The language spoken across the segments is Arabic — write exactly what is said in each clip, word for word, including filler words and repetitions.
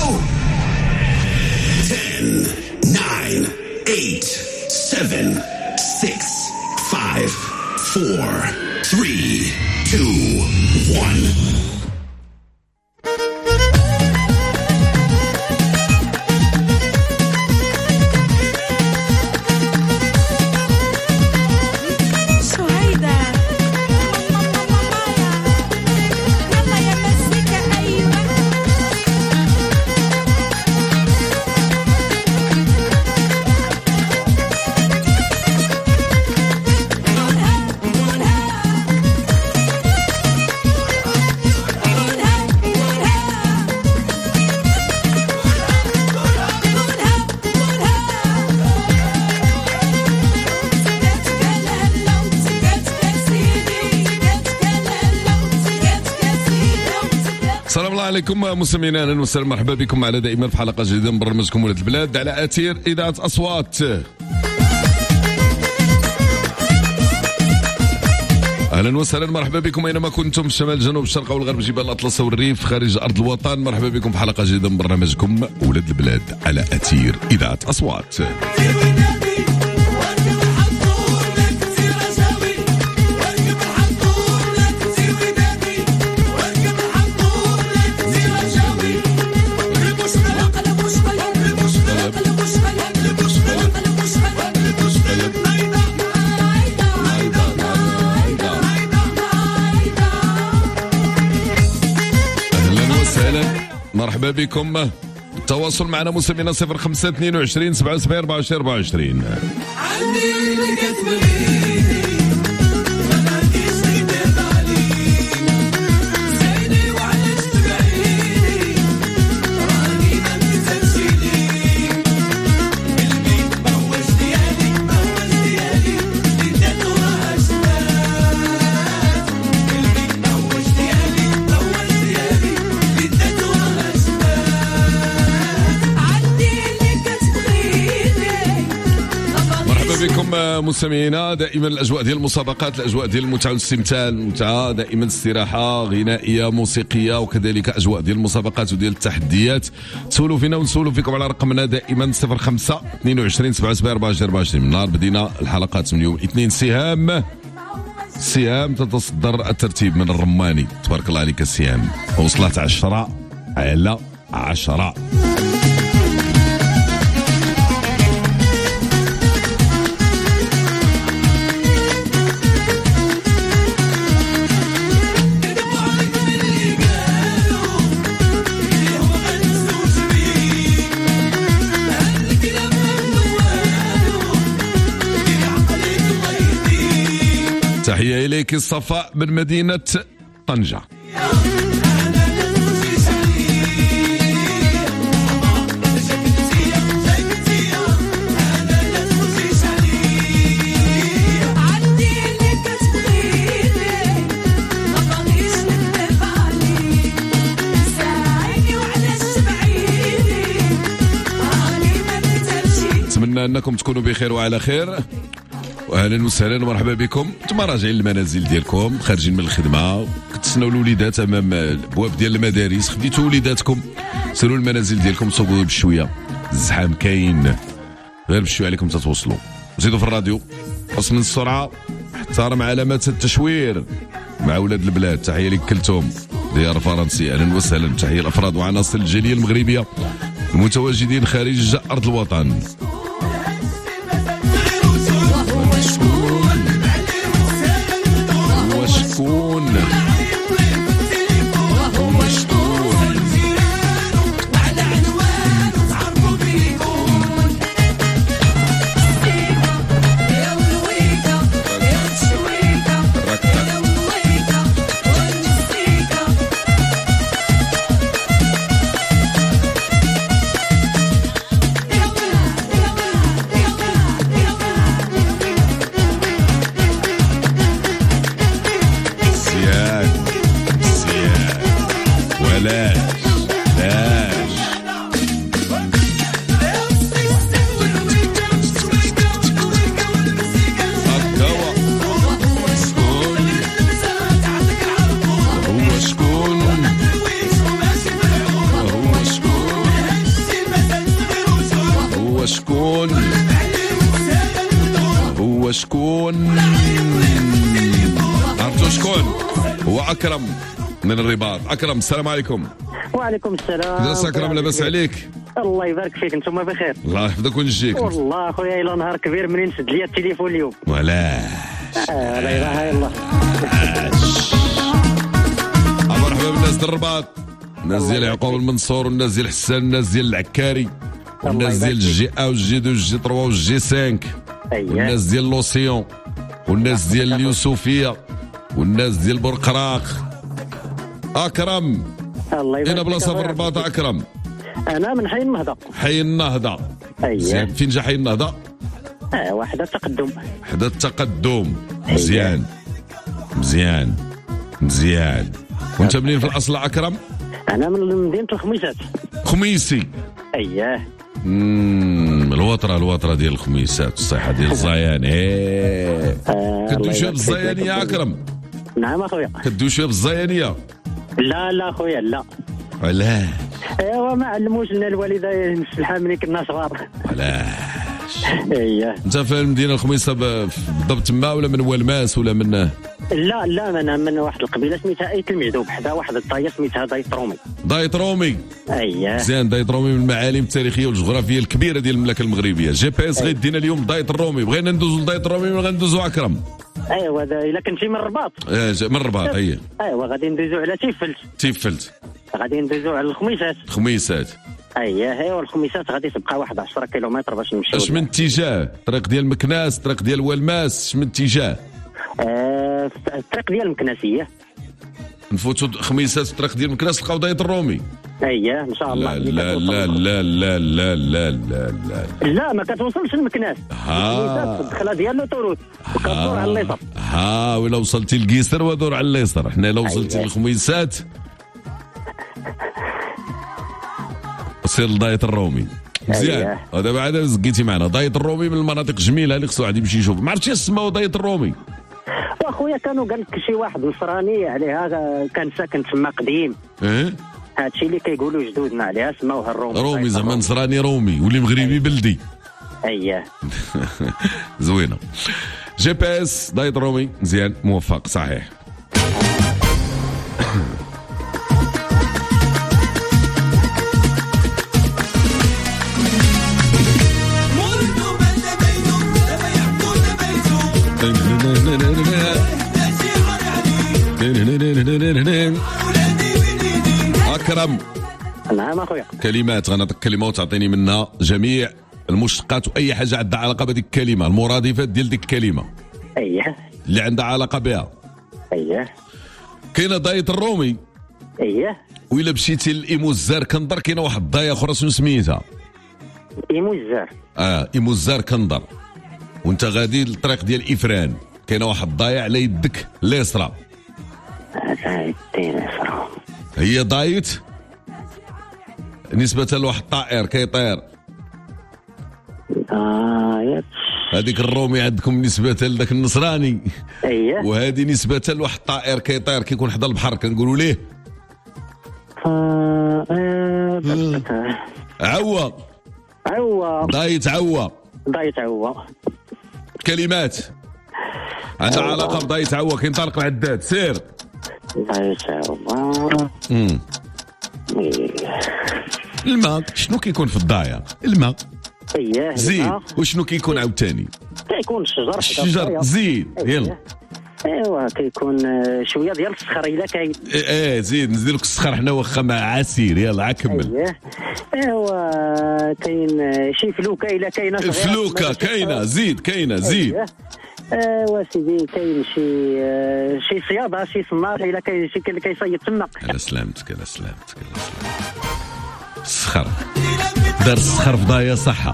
ten, nine, eight, seven, six, five, four, three, two, one. عليكم مستمعينا، اهلا وسهلا، مرحبا بكم على دائما في حلقه جديده من برنامجكم ولاد البلاد على اثير اذاعه اصوات. اهلا وسهلا، مرحبا بكم اينما كنتم في الشمال، الجنوب، الشرق او الغرب، جبال الاطلس والريف، خارج ارض الوطن. مرحبا بكم في حلقه جديده من برنامجكم ولاد البلاد على اثير اذاعه اصوات. مرحبا بكم. التواصل معنا مستمعينا صفر خمسة اثنين وعشرين سبعة وسبعين أربعة وعشرين أربعة وعشرين. مستمعينا دائما الاجواء ديال المسابقات، الاجواء ديال المتعه والاستمتاع، المتعه دائما استراحه غنائيه موسيقيه، وكذلك اجواء ديال المسابقات وديال التحديات. تسولوا فينا ونسولوا فيكم على رقمنا دائما صفر خمسة اثنين وعشرين سبعة وسبعين أربعة وعشرين أربعة وعشرين. من نهار بدينا الحلقات من يوم الاثنين سهام سهام تتصدر الترتيب من الرماني، تبارك الله عليك السهام، وصلت عشرة على عشرة. تحية إليك الصفاء من مدينة طنجة. نتمنى أنكم تكونوا بخير وعلى خير، واهلا وسهلا ومرحبا بكم. انتم راجعين للمنازل ديالكم، خارجين من الخدمه، كتسناو الوليدات امام الابواب ديال المدارس، خديتوا وليداتكم سيروا المنازل ديالكم، صوبوا بشويه، الزحام كاين، غير بشويه عليكم تتوصلوا. زيدوا في الراديو، قص من السرعه، احترم علامات التشوير مع ولاد البلاد. تحيه لك كلثوم ديار فرنسي، اهلا وسهلا. تحيه الافراد وعناصر الجاليه المغربيه المتواجدين خارج ارض الوطن. شكون؟ عرفتوا شكون؟ هو أكرم من الرباط. أكرم السلام عليكم. وعليكم السلام. لاباس أكرم؟ لاباس عليك؟ الله يبارك فيك، انتم بخير؟ الله يحفظك ونجيك. والله خويا الى نهار كبير منين شد لي التليفون اليوم. ولا آه لا اله الا الله. مرحبا بالناس ديال الرباط، الناس ديال يعقوب المنصور والناس ديال حسان والناس ديال العكاري والناس ديال الجي ا والجي دو والجي ثلاثة والجي خمسة والناس ديال لوسيون والناس ديال اليوسفيه والناس ديال بورقراق. اكرم الله يبارك اين بلاصه في الرباط اكرم؟ انا من حي النهضه. حي النهضه. اييه. فين جا حي النهضه؟ اه واحده تقدم. وحده التقدم. مزيان مزيان مزيان. وانت منين في الاصل اكرم؟ انا من مدينه الخميسات. خميسي. اييه. امم الوطره الوطره ديال الخميسات الصيحه ديال الزيان. ايه آه كدوي شويه بالزيانيه يا اكرم؟ نعم اخويا. كدوي شويه بالزيانيه؟ لا لا خويا لا. علاه؟ ايوا ما علموش لنا الوالده نسلحها ملي كنا صغار. علاش؟ اييه. انت في المدينه الخميسه بالضبط تما ولا من والماس ولا من؟ لا لا انا من واحد القبيله سميتها ايت المعذوب، حدا واحد الطايه سميتها دايت رومي. دايت رومي. اييه. زين دايت رومي من المعالم التاريخيه والجغرافيه الكبيره ديال المملكه المغربيه. جي بي اس غيدينا اليوم دايت الرومي. بغينا ندوزو لدايت الرومي ولا غندوزو اكرم؟ ايوا الا كنتي من الرباط. اه من الرباط. اييه. ايوا غادي ندوزو على تيفلت. تيفلت. غادي ندوزو على الخميسات. خميسات. اييه. ايوا الخميسات غادي تبقى واحد عشرة كيلومتر باش نمشيو. اش من اتجاه؟ طريق ديال مكناس، طريق ديال والماس، اش من اتجاه؟ آه الطريق ديال المكناسيه. نفوتوا خميسات في الطريق ديال مكناس نلقاو دايت الرومي. اييه ان شاء الله. لا لا لا لا لا لا لا لا لا لا ما كتوصلش لمكناس. ها الدخله ديال لوطوروت وكدور على اليسار. ها ولا وصلتي للقيسر ودور على اليسار. حنا لو وصلتي للخميسات سير لدايت الرومي. مزيان. ودابا عاد زكيتي معنا دايت الرومي من المناطق الجميله اللي خصو واحد يمشي يشوف. ما عرفتش اسمه دايت الرومي. واخويا كانوا قال لك شي واحد نصراني عليها كان ساكن تما قديم. ايه هادشي اللي كيقولوا جدودنا عليها سماوها الرومي. رومي زعما نصراني رومي واللي مغربي بلدي. اييه. زوينه. جي بي اس دايت رومي. مزيان موفق صحيح. أكرم. نعم أخويا. كلمات غنعطيك كلمة وتعطيني منها جميع المشتقات وأي حاجة عندها علاقة بهذيك الكلمة، المرادفات ديال ديك الكلمة. أيه. اللي عندها علاقة بها. أيه. كاينة دايت الرومي. أيه. وإلا مشيتي لإيموزار كندر كاينة واحد الضاية أخرى شنو سميتها؟ إيموزار. آه إيموزار كندر. وأنت غادي للطريق ديال إفران كاينة واحد الضاية على يدك اليسرى. هي دايت نسبة لواحد الطائر كيطير. آه هذيك الرومي عندكم نسبة لذاك النصراني. اييه. وهذه نسبة لواحد الطائر كيطير كيكون حدا البحر كنقولوا ليه آه آه عوا. عوا. دايت عوا. دايت عوا. كلمات عندها علاقة بدايت عوا. كينطلق العداد سير. دايت عوا. امم الماء. شنو كيكون في الضايع؟ الماء. اييه. زيد. وشنو كيكون عاوتاني؟ كيكون الشجر. الشجر. زيد. يلا. ايوا كيكون شويه ديال الصخر الا كاين. ايه زيد نزيد لك الصخر حنا واخا مع عسير. يلا عا كمل. اييه. ايوا كاين شي فلوكه الا كاينه. فلوكه كاينه. زيد. كاينه. زيد. ايوا سيدي كاين شي شي صياده شي صنار الا كاين شي اللي كيصيد تما. على سلامتك على سلامتك على سلامتك. الصخر دار الصخر في ضايا صحه.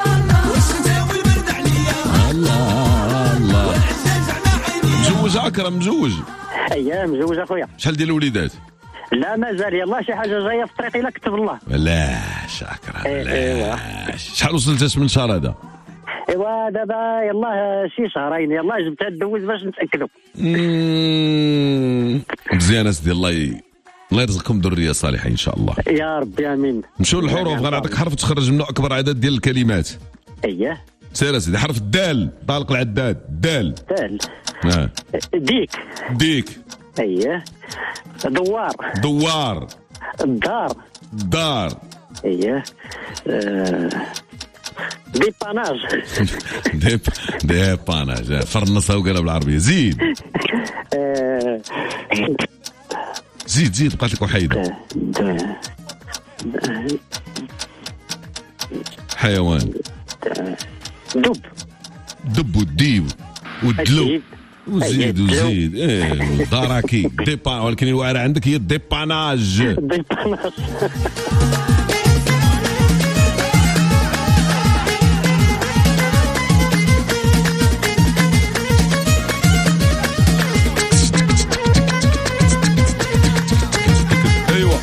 الله الله. مجوج اكرم؟ مجوج. اييه مجوج اخويا. شحال ديال الوليدات؟ لا مازال يلاه شي حاجه جايه في الطريق الا كتب الله. علاش اكرم؟ ايوا. شحال وصلت من شهر هذا؟ ايوا دابا يلاه شي شهرين يلاه جبتها تدوز باش نتاكدوا. مزيان اسدي. الله ي... الله يرزقكم ذريه صالحه ان شاء الله. يا ربي امين. نمشيو للحروف. غنعطيك حرف تخرج منه اكبر عدد ديال الكلمات. اييه. سير سيدي. حرف الدال. طالق العداد. دال. دال. اه. ديك. ديك. اييه. دوار. دوار. الدار. دار. اييه. آه. ديباناج. ديب ديباناج. فرنسا وقالها بالعربيه. زيد. آه. زيد زيد بقات لك وحيده. حيوان. دب. دب والديب والدلو وزيد وزيد. ايه داراكي. ديبان. ولكن الواعره عندك هي الديباناج. ديباناج. ايوه.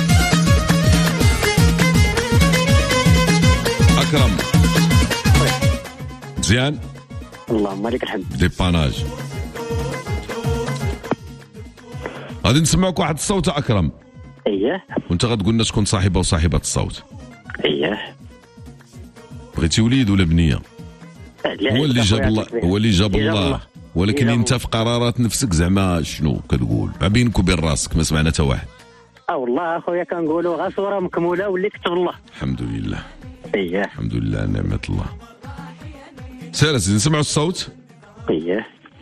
اكرم. مزيان. اللهم لك الحمد. ديباناج. غادي نسمعوك واحد الصوت اكرم. اييه. وانت غتقول لنا شكون صاحبه وصاحبه الصوت. اييه. بغيتي وليد ولا بنيه؟ هو اللي جاب الله. هو اللي جاب الله. ولكن انت في قرارات نفسك زعما شنو كتقول؟ ما بينك وبين راسك ما سمعنا حتى واحد. اه والله اخويا كنقولوا غا صوره مكموله واللي كتب الله. الحمد لله. اييه. الحمد لله نعمه الله. سير سيدي نسمعوا الصوت. اييه.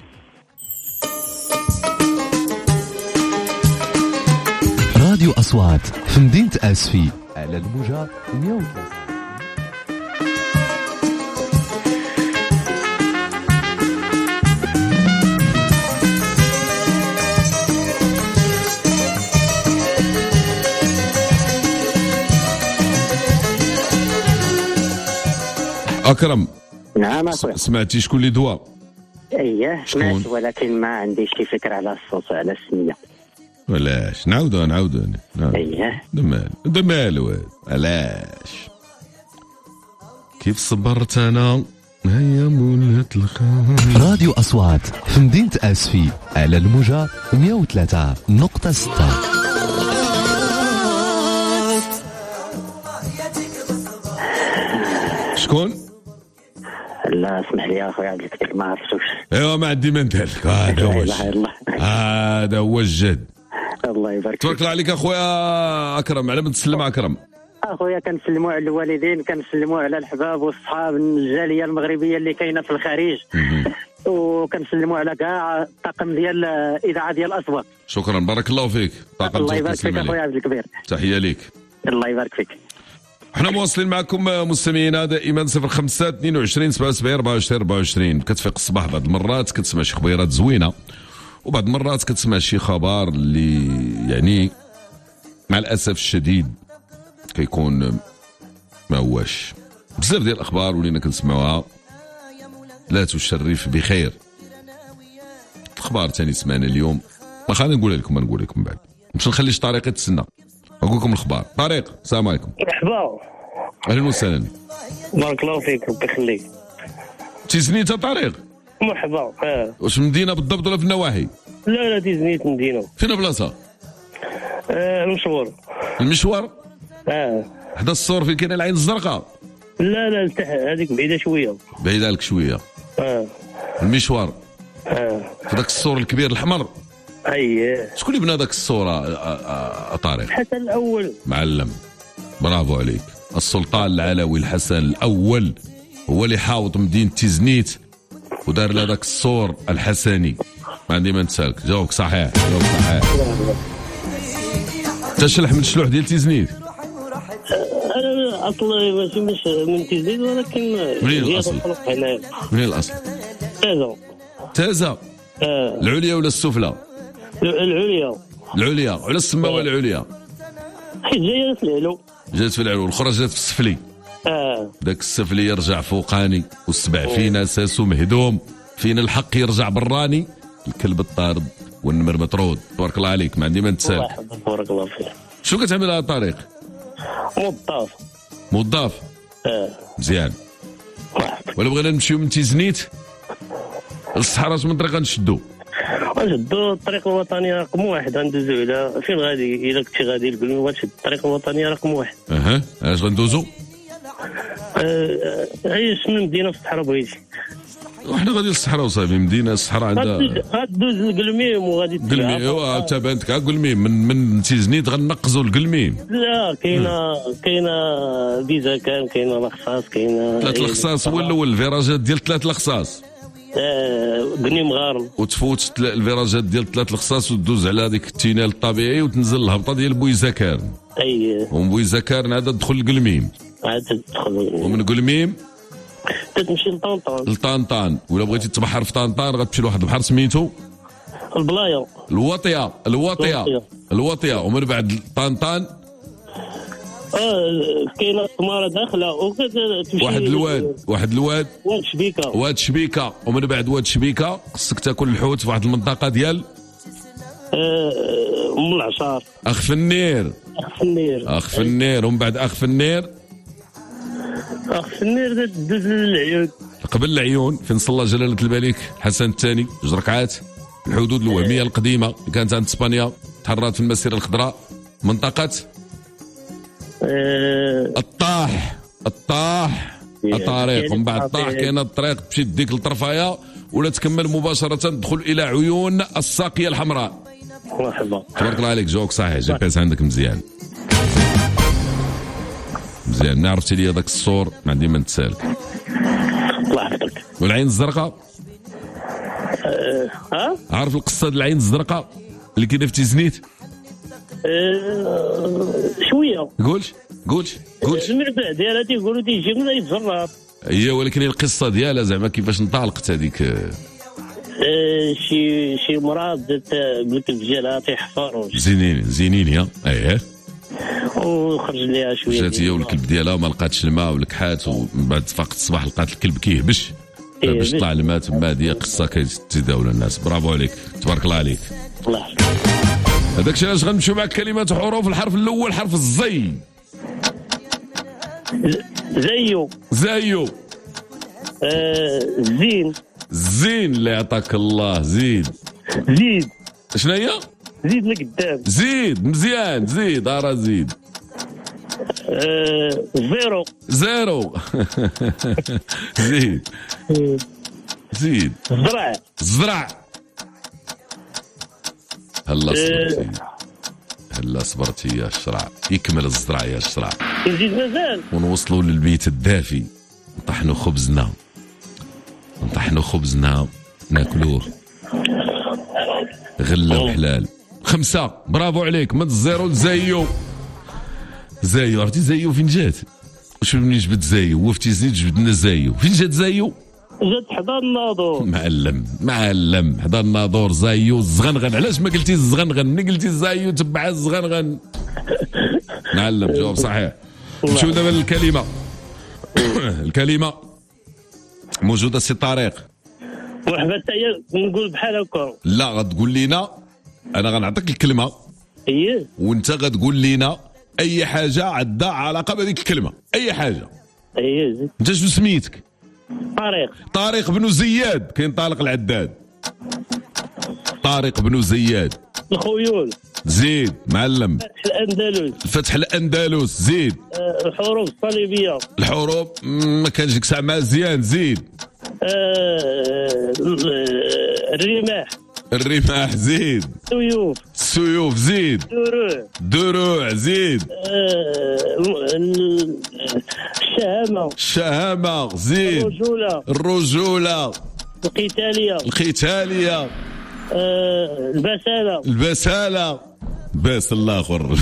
راديو أصوات في مدينة أسفي على الموجة مية وثلاثة. أكرم. نعم اخويا. سمعتي شكون اللي دوا؟ اييه شكون؟ سمعت ولكن ما عنديش شي فكره على الصوت على السميه. علاش؟ نعاودو نعاودو اييه. دمال دمال علاش؟ كيف صبرت انا هيا مولات الخير. راديو أصوات في مدينة أسفي على الموجة مية وثلاثة نقطة ستة. شكون؟ لا اسمح لي يا اخويا عبد الكريم ما عرفتوش. ايوا ما عندي ما نديرلك. هذا هو الجد. هذا هو الجد. الله يبارك تبارك الله عليك اخويا اكرم. على ما تسلم اكرم. اخويا كنسلموا على الوالدين كنسلموا على الحباب والصحاب من الجاليه المغربيه اللي كاينه في الخارج. وكنسلموا على كاع الطاقم ديال الاذاعه ديال الاصوات. شكرا بارك الله فيك. طاقم الله يبارك فيك اخويا عبد الكبير. تحيه ليك. الله يبارك فيك. احنا مواصلين معكم مستمعينا دائما صفر خمسة اثنين وعشرين سبعة وسبعين أربعة وعشرين أربعة وعشرين. كتفيق الصباح بعض المرات كتسمع شي خبيرات زوينه وبعض المرات كتسمع شي خبر اللي يعني مع الاسف الشديد كيكون ما هواش. بزاف ديال الاخبار ولينا كنسمعوها لا تشرف بخير. الاخبار ثاني سمعنا اليوم ما خلينا نقولها لكم ما نقول لكم بعد باش نخليش طريق يتسنى. نقول لكم الاخبار. طريق السلام عليكم. مرحبا. اهلا وسهلا. بارك الله فيك ربي يخليك. تيزنيت طريق. مرحبا. اه واش مدينه بالضبط ولا في النواحي؟ لا لا تيزنيت مدينه. فين بلاصه؟ آه المشوار. المشوار؟ اه حدا الصور فين كاينه العين الزرقاء؟ لا لا لتحت هذيك بعيده شويه. بعيده لك شويه. اه المشوار. اه في داك السور الكبير الاحمر. اييه. شكون اللي بنى داك الصوره طارق؟ الحسن الاول. معلم برافو عليك. السلطان العلوي الحسن الاول هو اللي حاوط مدينه تيزنيت ودار لها داك السور الحسني. ما عندي ما نسالك. جاوبك صحيح. جاوبك صحيح. انت شلح من الشلوح ديال تيزنيت؟ انا اصلا ماشي مش من تيزنيت ولكن منين الاصل؟ منين الاصل؟ تازا. تازا. اه العليا ولا السفلى؟ العليا. العليا. على السماوه العليا؟ حيت جايه في العلو. جات في العلو الاخرى جات في السفلي. اه داك السفلي يرجع فوقاني والسبع فينا ساسو مهدوم فينا الحق يرجع براني الكلب الطارد والنمر مطرود. تبارك الله عليك ما عندي ما نتسالك. بارك الله فيك. شو كتعمل هذا الطريق؟ موظف. موظف. اه مزيان. ولا بغينا نمشيو من تيزنيت للصحراء من طريقه نشدو؟ نشدو الطريق الوطنيه رقم واحد غندوزو على فين غادي الا كنتي غادي لقلمي غتشد الطريق الوطنيه رقم واحد. اها اش غندوزو؟ آه، عايش من مدينه في الصحراء بغيتي. وحنا غادي للصحراء وصافي، مدينه الصحراء عندها غدوز القلميم وغادي قلمي. ايوا انت بانتك قلميم من من تيزنيت غنقزوا القلميم. لا كاينه كاينه بيزاكان، كاينه الخصاص، كاينه ثلاث الخصاص هو الاول، الفيراجات ديال ثلاث الخصاص. آه بني مغارم. وتفوت الفيراجات ديال ثلاث الخصاص وتدوز على هذيك التينال الطبيعي وتنزل الهبطه ديال بويزاكان. اي ومن بويزاكان عاد تدخل القلميم. عاد تدخل ومن قلميم تتمشي لطنطان. لطنطان، ولا بغيتي تبحر في طنطان غتمشي لواحد البحر سميتو البلايا، الوطيه الوطيه الوطيه. ومن بعد طنطان اه كاينه سماره داخله وكتمشي واحد الواد واحد الواد واد شبيكه واد شبيكه. ومن بعد واد شبيكه خصك تاكل الحوت في واحد المنطقه ديال آه ام العشار، اخ فنير اخ فنير اخ فنير. ومن بعد اخ فنير اخ فنير تدوز للعيون. قبل العيون فين صلى جلاله الملك الحسن الثاني جوج ركعات. الحدود الوهميه القديمه اللي كانت عند اسبانيا تحررت في المسيره الخضراء. منطقه آه الطاح الطاح الطريق. ومن بعد الطاح كاينه الطريق تمشي ديك لطرفايا ولا تكمل مباشره تدخل الى عيون الساقيه الحمراء. مرحبا. تبارك الله عليك، جوك صحيح، جي بي اس عندك مزيان مزيان. ما عرفتي لي هذاك الصور ما عندي ما نتسالك. الله يحفظك. والعين الزرقاء اه ها عارف القصه ديال العين الزرقاء اللي كاينه في تيزنيت؟ آه شويه. قولش قولش قولش المربع ديالها تيقولوا تيجي من يتجرب. هي ولكن القصه ديالها زعما كيفاش انطلقت هذيك. آه شي شي مرض قلت ديالها تيحفر زينين زينين يا اييه. وخرج ليها شويه. جات هي والكلب ديالها ما لقاتش الماء ولكحات، ومن بعد فاقت الصباح لقات الكلب كيهبش باش طلع الماء تما. هذه قصه كيتداول الناس. برافو عليك، تبارك الله عليك. الله يحفظك. هذاك الشيء علاش غنمشيو مع كلمات وحروف. الحرف الاول حرف الزي. زيو زيو آه زين زين. اللي يعطاك الله. زيد زيد شنو هي؟ زيد لقدام. زيد مزيان. زيد ارا زيد. آه زيرو زيرو زيد زيد. زرع زرع. هلا صبرتي هلا صبرتي يا الشرع. يكمل الزرع يا الشرع. يزيد مازال. ونوصلوا للبيت الدافي. نطحنوا خبزنا نطحنوا خبزنا ناكلوه غله وحلال. خمسة. برافو عليك. من الزيرو لزيو. زيو عرفتي زيو فين جات؟ شنو منين جبت زيو؟ وفتي زيد جبدنا زيو. فين جات زيو؟ جات حدا الناظور. معلم معلم حدا الناظور. زيو الزغنغن. علاش ما قلتي الزغنغن؟ ملي قلتي زيو تبع الزغنغن. معلم جواب صحيح. نمشيو دابا للكلمه. الكلمه موجوده سي طريق. وحبه حتى نقول بحال هكا. لا غتقول لينا انا غنعطيك الكلمه. اييه. وانت غتقول لينا اي حاجه عندها علاقه بهذيك الكلمه. اي حاجه. اييه. انت شنو سميتك؟ طارق. طارق بن زياد. كاين طارق العداد. طارق بن زياد. الخيول. زيد معلم. فتح الاندلس. فتح الاندلس. زيد. آه الحروب الصليبيه. الحروب ما كانش ديك الساعه مزيان. زيد. آه الرماح. الرماح. زيد. سيوف. السيوف. زيد. دروع. دروع. زيد. آه الشهامه. الشهامه. زيد. الرجوله. الرجوله. القتاليه. القتاليه. آه البساله. البساله. باس الاخر.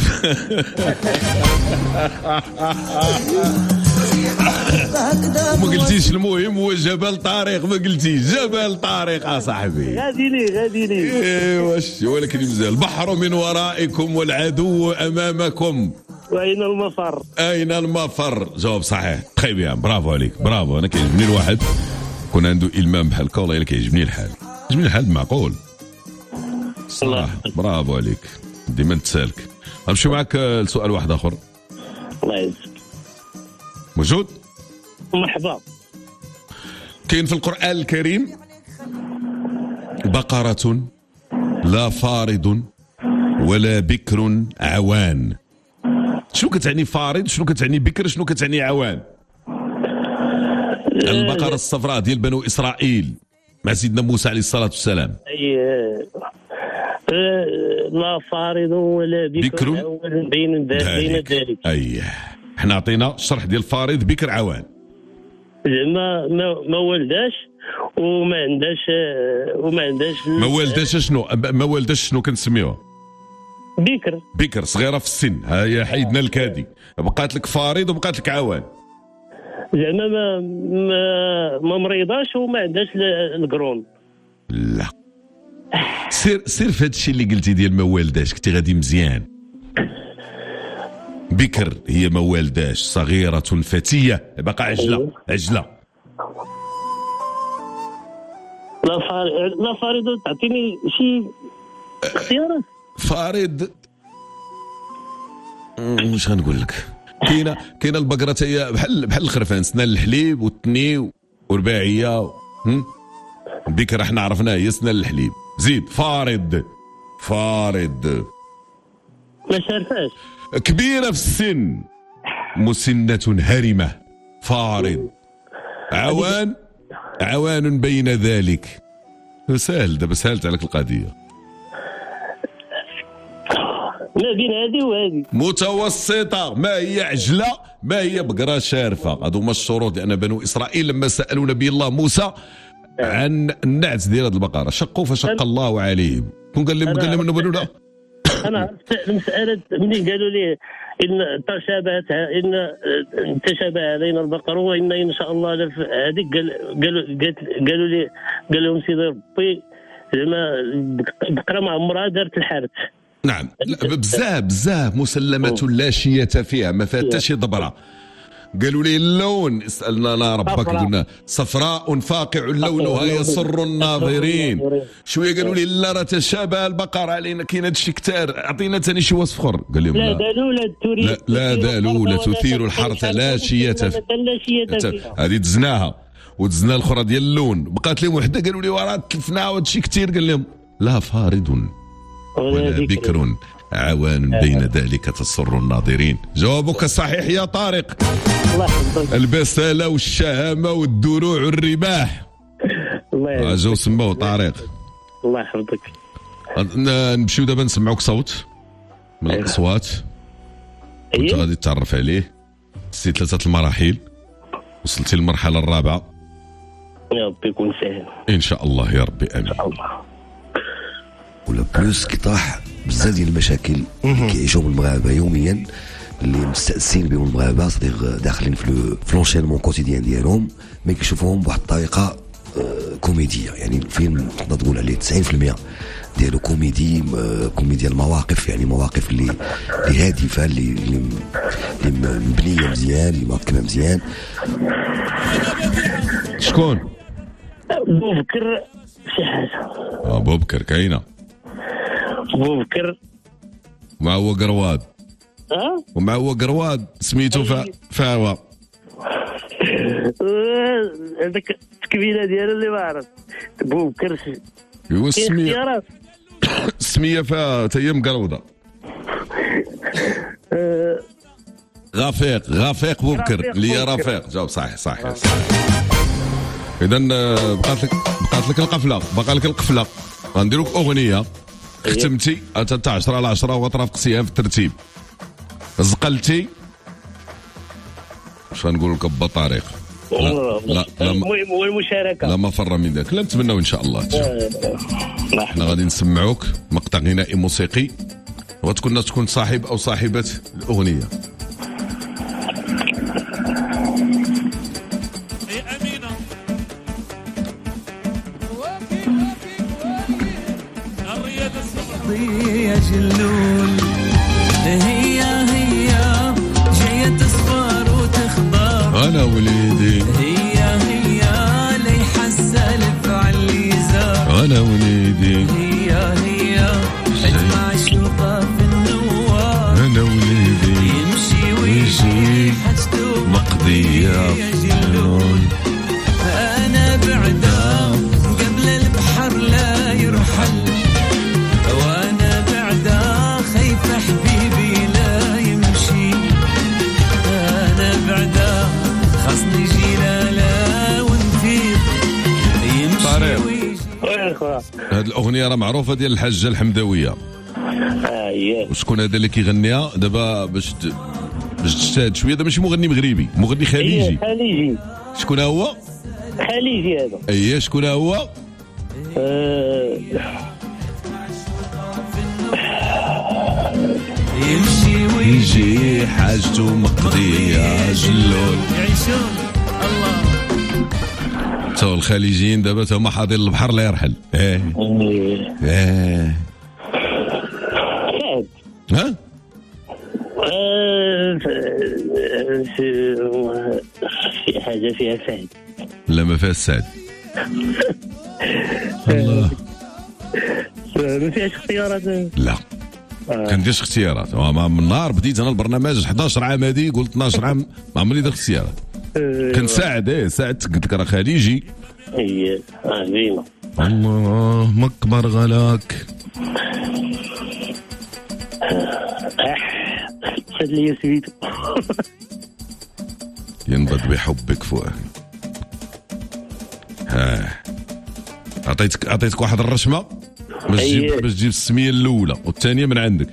ما قلتيش المهم هو جبل طارق. ما قلتيش جبل طارق اصاحبي. غادي لي غادي لي. ايوا ولكن مزال. البحر من ورائكم والعدو امامكم واين المفر؟ اين المفر؟ جواب صحيح. تخي بيان. برافو عليك. برافو. انا كيعجبني الواحد كون عنده المام بحال هكا. والله الا كيعجبني الحال. كيعجبني الحال معقول صراحه. برافو عليك. ديما نتسالك. غنمشيو معك لسؤال واحد اخر. الله يعزك. موجود؟ مرحبا. كاين في القرآن الكريم بقرة لا فارض ولا بكر عوان. شنو كتعني فارض؟ شنو كتعني بكر؟ شنو كتعني عوان؟ البقرة الصفراء ديال بنو إسرائيل مع سيدنا موسى عليه الصلاة والسلام. أي لا فارض ولا بكر بين بين ذلك. أيه حنا عطينا الشرح ديال فارض بكر عوان. زعما ما ما والداش وما عندهاش وما عندهاش ما والداش شنو ما والداش شنو كنسميوه؟ بكر. بكر صغيرة في السن. ها هي حيدنا الكادي بقات لك فارض وبقات لك عوان. زعما ما ما, ما مريضاش وما عندهاش القرون. لا سير سير في هذا الشيء اللي قلتي ديال ما والداش كنتي غادي مزيان. بكر هي ما والداش صغيرة فتية باقا عجلة عجلة. لا فارض لا فارض تعطيني شي اختيارات. فارض واش غنقول لك كاينه كاينه البقره هي بحال بحال الخرفان سنان الحليب والتني ورباعيه. بكره احنا عرفناها هي سنان الحليب. زيد فارض فارض ما شارفاش كبيره في السن مسنه هرمه. فارض عوان عوان بين ذلك. سهل دابا سهلت عليك القضيه. ما بين هذه وهذه متوسطة ما هي عجلة ما هي بقرة شارفة. هذو هما الشروط. لأن بنو إسرائيل لما سألوا نبي الله موسى عن النعت ديال هذه البقرة شقوا فشق الله عليهم. كون قال لهم قال لهم انه لا انا عرفت المسألة منين قالوا لي ان تشابهت ان تشابه علينا البقر وان ان شاء الله هذيك قالوا قالوا لي قال لهم سيدي ربي زعما البقرة ما عمرها دارت الحارث. نعم بزاف بزاف مسلمة لا شية فيها ما فيها شي ضبرة. قالوا لي اللون اسألنا ربك قلنا صفراء فاقع لونها يسر الناظرين. شويه قالوا لي لا راه تشابه البقر علينا كاين هادشي كتار اعطينا ثاني شي وصف اخر. قال لهم لا دالوله تريد لا, لا دالوله تثير الحرث لا شية فيها. هذه دزناها ودزنا الاخرى ديال اللون بقات لهم وحده قالوا لي وراه تلفنا وهادشي كثير. قال لهم لا فارض ولا بكر عوان بين ذلك تسر الناظرين. جوابك صحيح يا طارق. الله يحفظك. البسالة والشهامة والدروع والرماح. الله يحفظك. جاو سموه طارق. الله يحفظك. نمشيو دابا نسمعوك صوت من الأصوات كنت غادي تتعرف عليه. سي ثلاثة المراحل وصلتي للمرحلة الرابعة. يا ربي يكون سهل إن شاء الله يا ربي آمين. الله. ولا بلوس كيطرح بزاف ديال المشاكل اللي كيعيشوهم المغاربه يوميا اللي مستأنسين بهم المغاربه صديق داخلين في لونشينمون كوتيديان ديالهم ما كيشوفوهم بواحد الطريقه آه كوميديه. يعني الفيلم نقدر نقول عليه تسعين بالمئة ديالو كوميدي آه كوميديا المواقف. يعني مواقف اللي اللي هادفه اللي اللي مبنيه مزيان اللي مركبه مزيان. شكون؟ بوبكر شي حاجه. اه بوبكر كاينه. بوبكر ما هو قرواد. اه وما هو قرواد سميتو فا فاوا. هذاك التكبيله ديالو اللي ما عرفت. بوبكر هو السميه السميه فيها حتى هي مقروده. غفيق غفيق بوبكر اللي هي رفيق. جاوب صحيح صحيح صحيح. اذا بقات لك بقات لك القفله بقى لك القفله. غنديروك اغنيه ختمتي انت عشرة على عشرة وترافقتيها في الترتيب. زقلتي واش غنقول لك با طريق. لا لا المهم هو المشاركه. لا مفر من ذاك. لا نتمناو ان شاء الله. احنا غادي نسمعوك مقطع غنائي موسيقي وتكون تكون صاحب او صاحبه الاغنيه. يا جلول هي هي جاية تصفر وتخضر. أنا وليدي هي هي لي حسة الفعل اللي زار. أنا وليدي هي هي اجمع الشوطة في النوار. أنا وليدي يمشي ويجي حاجته مقضية يا جلول. أنا بعده قبل البحر لا يرحل. حبيبي لا يمشي أنا بعده خصني جينا لا اه هاد الاغنيه راه معروفه ديال الحاجه الحمداويه. اه هي وشكون هذا اللي كيغنيها دابا باش ت... باش تجتهد شويه؟ دابا ماشي مغني مغربي، مغني خليجي. خليجي. شكون هو؟ خليجي هذا. اييه شكون هو؟ آه. يمشي يجي حاجته مقضيه جلول يعيشون الله. تو الخليجيين دابا هما حاضرين البحر لا يرحل. اه اه سعد. ها آه، في في حاجه فيها سعد. لا ما فيهاش سعد. الله ما فيهاش اختيارات. لا كنديرش اختيارات. ما من نهار بديت انا البرنامج إحدى عشر عام هادي قلت اثناش عام ما عمرني درت اختيارات. كنساعد ايه ساعدت قلت لك راه خليجي. هي عظيمه. الله مكبر غلاك. شد لي سويت. ينبض بحبك فؤاد. ها عطيتك عطيتك واحد الرشمه باش تجيب باش تجيب السميه الاولى والثانيه من عندك.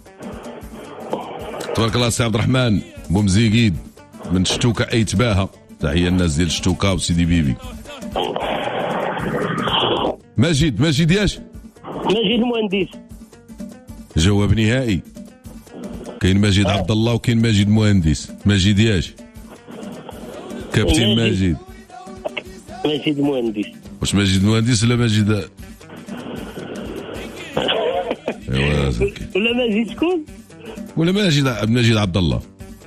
تبارك الله سي عبد الرحمن بومزيقيد من شتوكه اي تباهه. تحيه الناس ديال شتوكه وسيدي بيبي. ماجد ماجد ياش ماجد المهندس. جواب نهائي. كاين ماجد عبد الله وكاين ماجد مهندس. ماجد ياش كابتن ماجد. ماجد المهندس. واش ماجد المهندس ولا ماجد؟ ايوا ولا ماجد شكون؟ ولا ماجد ماجد عبد الله.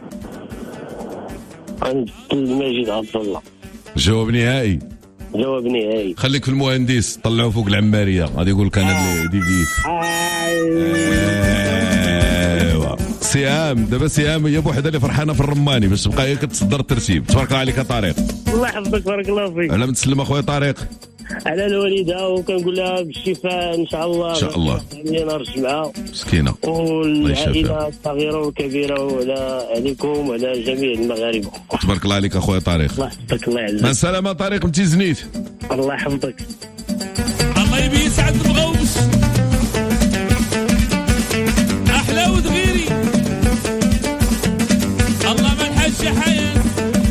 عند ماجد عبد الله. جواب نهائي. جواب نهائي. خليك في المهندس طلعوا فوق العماريه غادي يقول لك انا اللي ديفيت. ايوا سهام دابا سهام هي بوحدها اللي فرحانه في الرماني باش تبقى هي كتصدر الترتيب. تبارك الله عليك طارق. الله يحفظك بارك الله فيك. على متسلم اخويا طارق. على الوالده وكنقول لها بالشفاء ان شاء الله. ان شاء الله. نهار الجمعه مسكينه. والعائله الصغيره والكبيره وعلى عليكم وعلى جميع المغاربه. تبارك الله عليك اخويا طارق. الله يحفظك الله يعزك. مع السلامه طارق انت زنيت. الله يحفظك. الله يبي يسعد المغوش احلى وذغيري. الله ما نحش حياه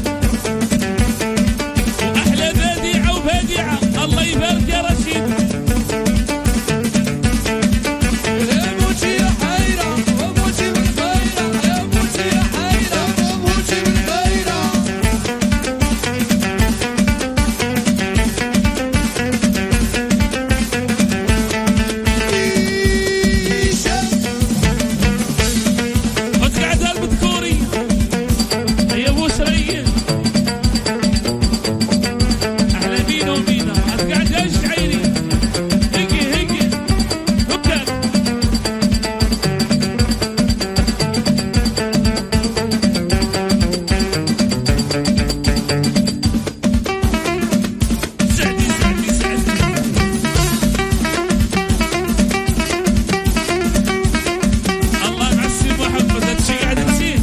واحلى باديعه وباديعه. الله يبارك يا رشيد. يا موتي يا حيره وموتي بالخيره. يا موتي يا حيره وموتي بالخيره. وتقعد البذكوري يا ابو سرية. احلى بينا وبينا هتقعد يا الشعيري. هيجي هيجي هكا. سعدي سعدي سعدي. الله معسي محمد هادشي قاعد نسيه.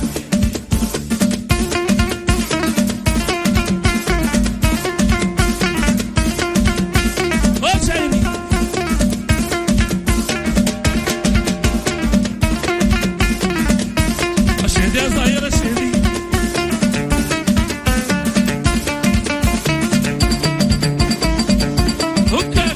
واش عيني الشهدي يا صغير الشهدي. هكا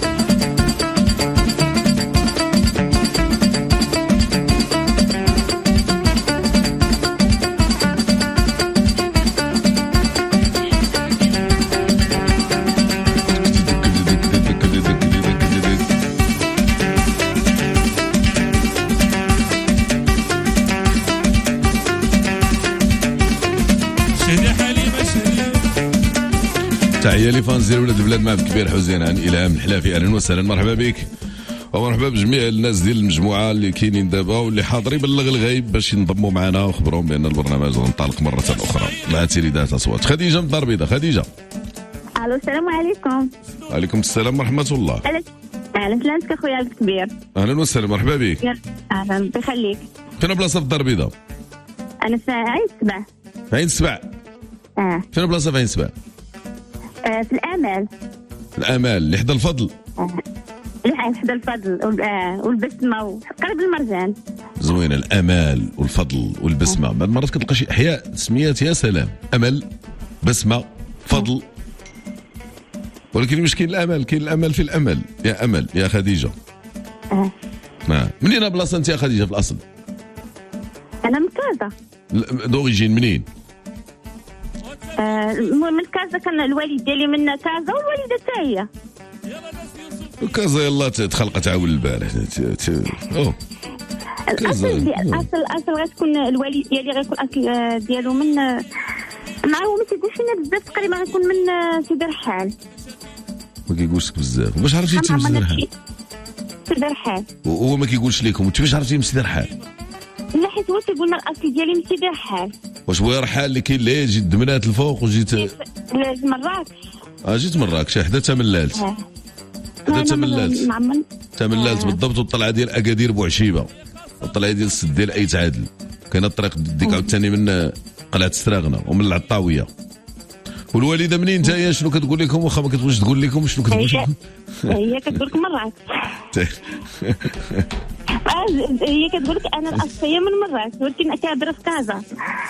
شهدي حليمه شهدي. تحيه لفانز ديال ولاد البلاد مع الكبير حسين عن الهام الحلافي. اهلا وسهلا مرحبا بك ومرحبا بجميع الناس ديال المجموعه اللي كاينين دابا واللي حاضرين بلغ الغيب باش ينضموا معنا وخبرهم بان البرنامج غنطلق مره اخرى مع تيريدات اصوات. خديجه من الدار البيضاء. خديجه الو السلام عليكم. وعليكم السلام ورحمه الله. اهلا اهلا سلامتك اخويا الكبير. اهلا وسهلا مرحبا بك. يلا اهلا ربي يخليك. فين بلاصه في الدار البيضاء؟ انا في عين سبع. في عين سبع. اه فين بلاصه في عين سبع؟ آه، في الامل. الامال اللي حدا الفضل. اه العين حدا الفضل وال- آه، والبسمة وقرب المرجان. زوينه الامال والفضل والبسمه. بعض المرات كتلقى شي احياء سميات يا سلام، امل، بسمه، فضل. ولكن المشكل الامل، كاين الامل في الامل. يا امل يا خديجه. اه نعم. منين بلاصه انت يا خديجه في الاصل؟ انا من كازا. دوريجين منين؟ آه، المهم من كازا، كان الوالد ديالي من كازا والوالده حتى هي. كازا يلا تخلقت عاول البارح. ت- ت- اوه كازا. الاصل دي- أوه. الاصل الاصل غتكون الوالد ديالي غيكون اصل آه، ديالو من آه، مع هو ما تيقولش لنا بزاف، تقريبا غيكون من آه، سيدي رحال. ما كيقولش لك بزاف. باش عرفتي انت من سيدي رحال؟ سيدي رحال. وهو ما كيقولش لكم انت باش عرفتي من سيدي رحال؟ لا حيت هو تيقول لنا الاصل ديالي من سيدي رحال. واش هو رحال اللي كاين اللي جيت دمنات الفوق وجيت لا مراكش. اه جيت مراكش حدا تملالت. آه. حدا تملالت. مع من تملالت آه. بالضبط. والطلعه ديال اكادير بوعشيبه، والطلعه ديال السد ديال اي تعادل. كاينه الطريق ديك عاوتاني من قلعه السراغنه ومن العطاويه. والوالده منين انت هي شنو كتقول لكم؟ واخا ما كتبغيش تقول لكم شنو كتقول هي لكم؟ هي كتقول لك مراكش. آه، هي كتقول لك انا الاصل هي من مراكش ولكن كابره في كازا.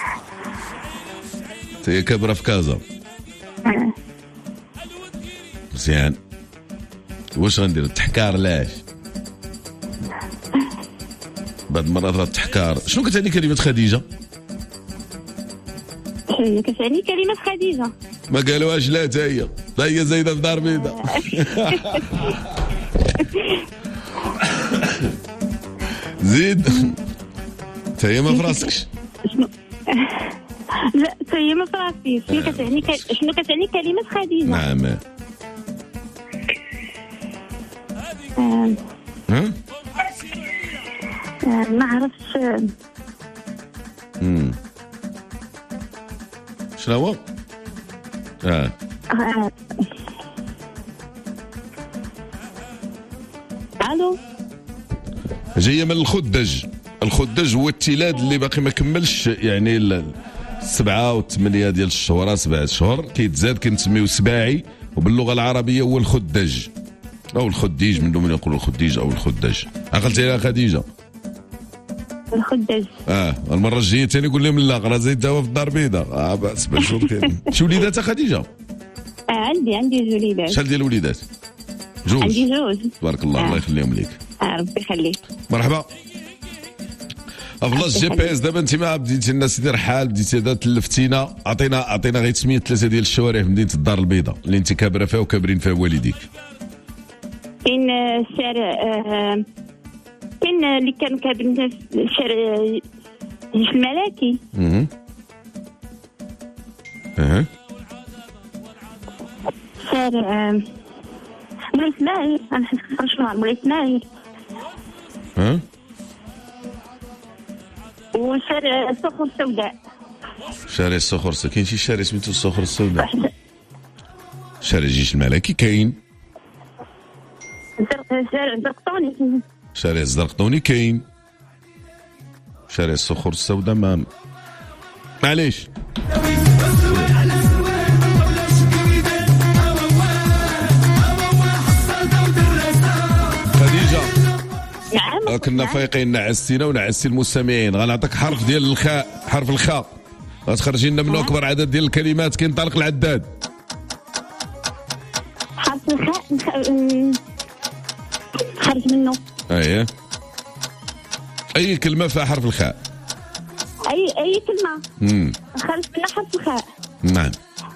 هي كابره في كازا. آه. مزيان. واش غندير التحكار لاش؟ بعض المرات راه التحكار. شنو كتعني كلمه خديجه؟ هي كتعني كلمه خديجه. ما قالوهاش لا تا هي، لا هي زايده في دار بيضاء. زيد. تا هي ما فراسكش. لا هي ما فراسيش. هي كتعني ك- شنو كتعني كلمه خديجه؟ نعم. آه، ها؟ آه، ما عرفتش. آه، امم شنو هو؟ اه آه. الو. جايه من الخدج. الخدج هو التلاد اللي باقي ما كملش يعني ال- السبعه والثمانيه ديال الشهور، سبعه شهور كيتزاد كنسميو سباعي، وباللغه العربيه هو الخدج او الخديج، منهم من يقولوا الخديج او الخدج. عقلتي يا خديجه؟ الخدج. اه المره الجايه ثاني قول لهم لا راه زيد داوا في الدار البيضاء. اه باس بنشوف كاين. شي وليدات خديجه؟ آه، عندي عندي جوج وليدات. شحال ديال الوليدات؟ جوج. عندي جوج. تبارك الله. آه. الله يخليهم ليك. آه، ربي يخليك. مرحبا. افلاش جي بي اس. دابا انت ما بديتي لنا سيدي رحال، بديتي دا تلفتينا. اعطينا اعطينا غير تسميه ثلاثه ديال الشوارع في مدينه الدار البيضاء اللي انت كابره فيها وكابرين فيها والديك. كاين آه، الشارع آه، كاين آه، اللي كانوا كابرين في الشارع آه، جيش الملكي. اها اها شارع آه، مولاي اسماعيل. انا حسيت شنو مولاي اسماعيل. ها وشارع الصخور السوداء. شارع الصخور السوداء. كاين شي شارع سميتو الصخور السوداء؟ واحد شارع الجيش الملكي كاين. زرق- شارع زرقطوني. شارع الزرقطوني كاين. شارع الصخور السوداء ما معليش. خديجه نعم. آه، كنا فايقين نعسينا ونعسي المستمعين. غنعطيك حرف ديال الخاء، حرف الخاء غتخرجي لنا منه اكبر عدد ديال الكلمات. كينطلق العداد. حرف الخاء نخ- أم، خرج منه اييه اي كلمه فيها حرف الخاء. اي اي كلمه امم خرج منها حرف الخاء. نعم.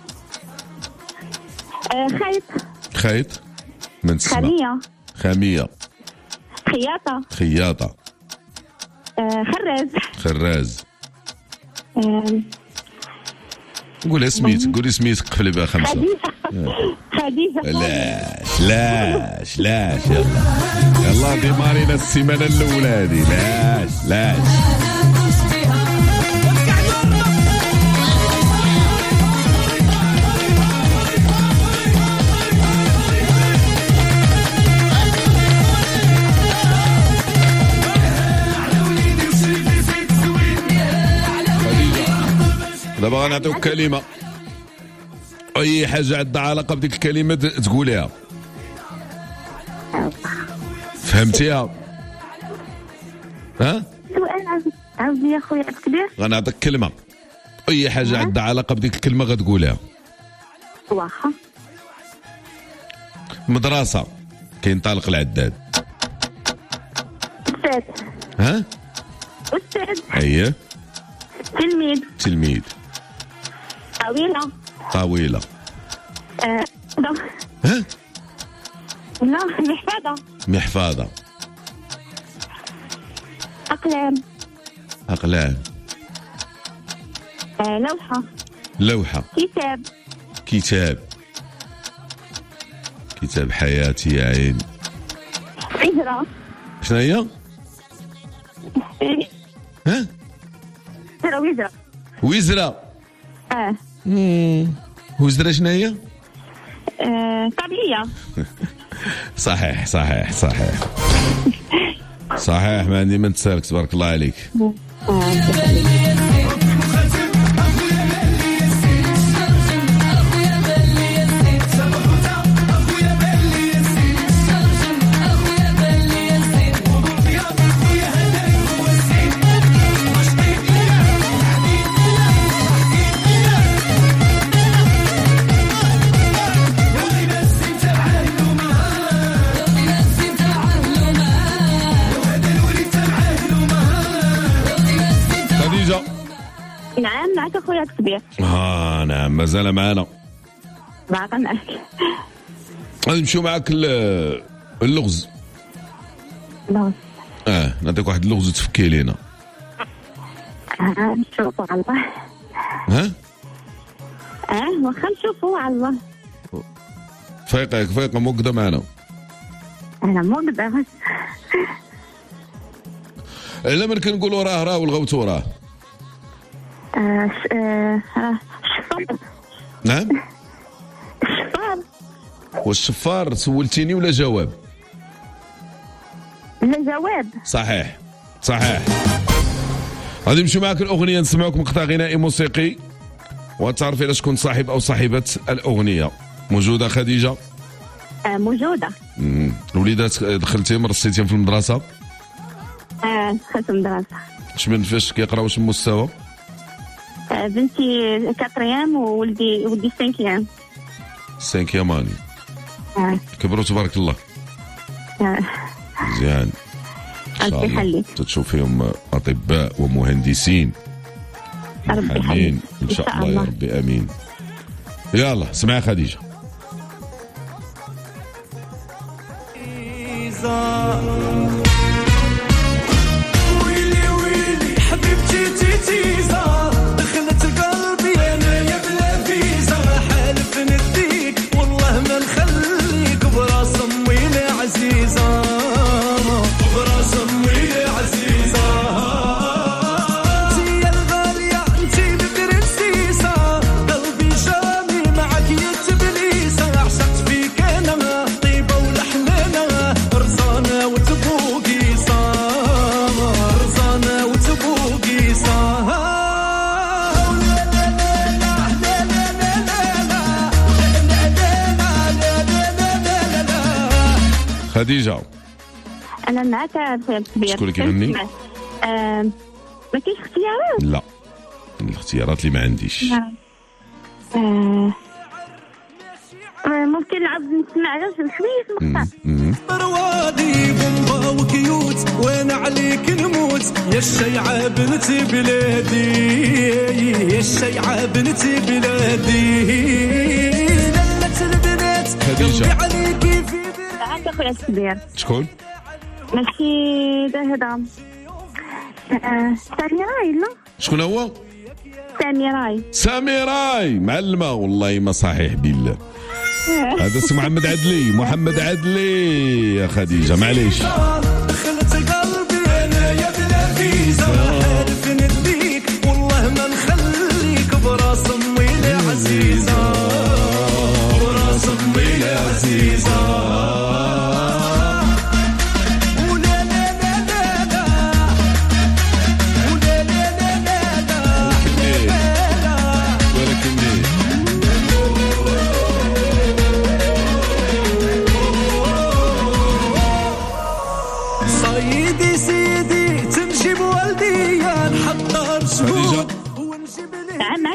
آه، خيط. خيط من تسمى. خمية. خاميه. خياطة. خياطه. آه، خراز. خراز. آه، قولها سميت، قولي سميت قفلي بها خمسه. خديجة. خديجة. لاش لاش لاش يلا يلا ديمارينا السيمانه الاولى هذه. لاش لاش دابا غنعطيوك كلمه، اي حاجه عندها علاقه بديك الكلمه تقوليها. فهمتيها؟ ها؟ سؤال عاود- عاودي يا خويا عبد الكبير. غنعطيك كلمة، أي حاجة عندها علاقة بديك الكلمة غتقولها. واخا. مدرسة كينطلق العداد. أستاذ. ها؟ أستاذ. أيه. تلميذ. تلميذ. طويلة. طويلة. آه، لا. ها؟ لا محفظة. محفظة. أقلام. أقلام. آه، لوحة. لوحة. كتاب. كتاب. كتاب حياتي يا عين. حجرة. شنو هي؟ ها؟ حجرة وزرة. وزرة. اه. مم. وزرة شنو هي؟ آه، طبيعية. صحيح صحيح صحيح صحيح، ما عندي من تسالك، تبارك الله عليك. خديجة. نعم معك أخويا الكبير. اه نعم مازال معنا. باقا معك. غادي نمشيو معاك ال- اللغز. لا. اه نعطيك واحد اللغز وتفكي لينا. آه، نشوفوا على الله. ها؟ اه واخا نشوفوا على الله. فايقة فايقة موقدة معنا. أنا مو قدامك. على من كنقولوا راه راه والغوت وراه. آه، ش- آه، آه، شفار. نعم. شفار. والشفار سولتيني ولا جواب؟ لا جواب. صحيح صحيح. غادي نمشيو معاك الأغنية، نسمعوك مقطع غنائي موسيقي وتعرفي على شكون صاحب أو صاحبة الأغنية. موجودة خديجة؟ آه، موجودة. مم. الوليدات دخلتيهم رصيتيهم في المدرسة؟ آه، دخلت المدرسة. اش من فاش كيقراو اش من مستوى؟ آه، بنتي كاتريام وولدي ولدي سانكيام. سانكيام اني. آه. كبروا تبارك الله. آه. مزيان. ان شاء ربي الله يخليك. تشوفيهم اطباء ومهندسين ربي محامين يخليك. ان شاء الله يا ربي امين. يلا سمعي خديجه. ويلي ويلي حبيبتي تيتيزا دخلت قلبي انا يا بلا فيزا حالف نديك والله ما نخليك براس امي يا عزيزه براس امي يا عزيزه انتي يا الغاليه انتي البرنسيسه قلبي جامي معك يا تبليسه عشقت فيك انا طيبه ولحنانه رزانه وتبوقيسه رزانه وتبوقيسه خديجه أنا معك كبير. شكون اللي كيغني؟ آه، ما كاينش اختيارات. لا الاختيارات اللي ما عنديش. آه، آه، ممكن نعاود نسمع غير شوية مقطع. روادي بومبا وكيوت وانا عليك نموت يا الشيعة بنتي بلادي يا الشيعة بنتي بلادي لمت البنات خديجة. قلبي عليكي في معك أخويا الكبير. شكون؟ ماشي ده هذا. آه، ساميراي لا. شكون هو؟ ساميراي. ساميراي معلمه والله ما صحيح بالله. هذا اسمه محمد عدلي. محمد عدلي يا خديجه معليش. دخلت قلبي انا يا بلا فيزا حالف نديك والله ما نخليك براس امي يا عزيزه براس امي يا عزيزه ولا لا لا لا لا ولا لا لا لا لا ولكني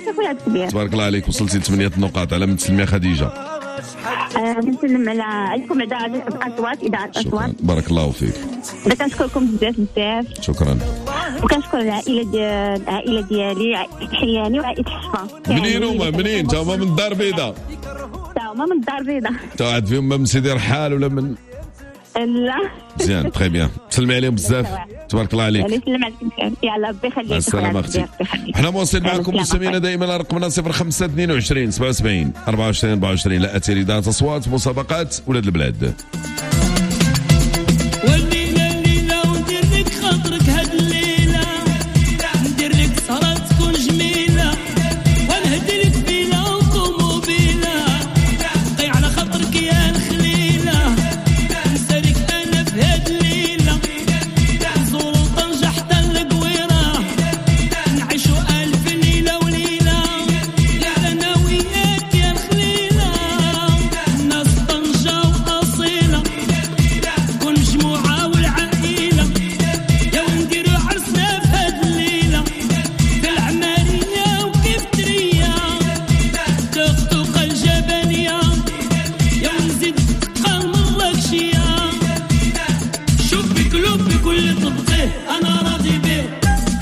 اخويا الكبير. تبارك الله عليك، وصلتي لثمانية نقاط. على من تسلمي خديجة؟ نسلم على عليكم على الاصوات، اذاعه الاصوات. بارك الله فيك. كنشكركم بزاف بزاف. شكرا. وكنشكر العائله ديال العائله ديالي، حياني وعائله حشفه. منين هما؟ منين؟ تا هما من الدار البيضاء؟ تا هما من الدار البيضاء. تا واحد فيهم من سيدي رحال ولا من؟ لا مزيان، تري بيان. سلمي عليهم بزاف. تبارك الله عليك. يسلم عليك بخير. يلا ربي يخليك. مع السلامة اختي. حنا مواصلين معكم مستمعينا دائما. رقمنا صفر خمسة اثنين وعشرين سبعة وسبعين أربعة وعشرين أربعة وعشرين. لا أتي إذاعة أصوات مسابقات ولاد البلاد. والليلة ليلة وندير لك خاطرك هاد الليلة، ندير لك سهرة تكون جميلة، ونهدي لك فيلا وطوموبيلة، نقي على خاطرك يا الخليلة، نسالك أنا في هاد الليلة، نزورو طنجة حتى القويرة، نعيشو ألف ليلة وليلة، أنا وياك يا الخليلة، الناس طنجة وأصيلة، كون مجموعة والعائلة، يا ونديرو عرسنا في هاد الليلة، في العمارية وكيف تريا، تقطق الجبانية، يا ونزيد تقال من شيا، شوف بقلوب بكل تبغيه أنا راضي بيه.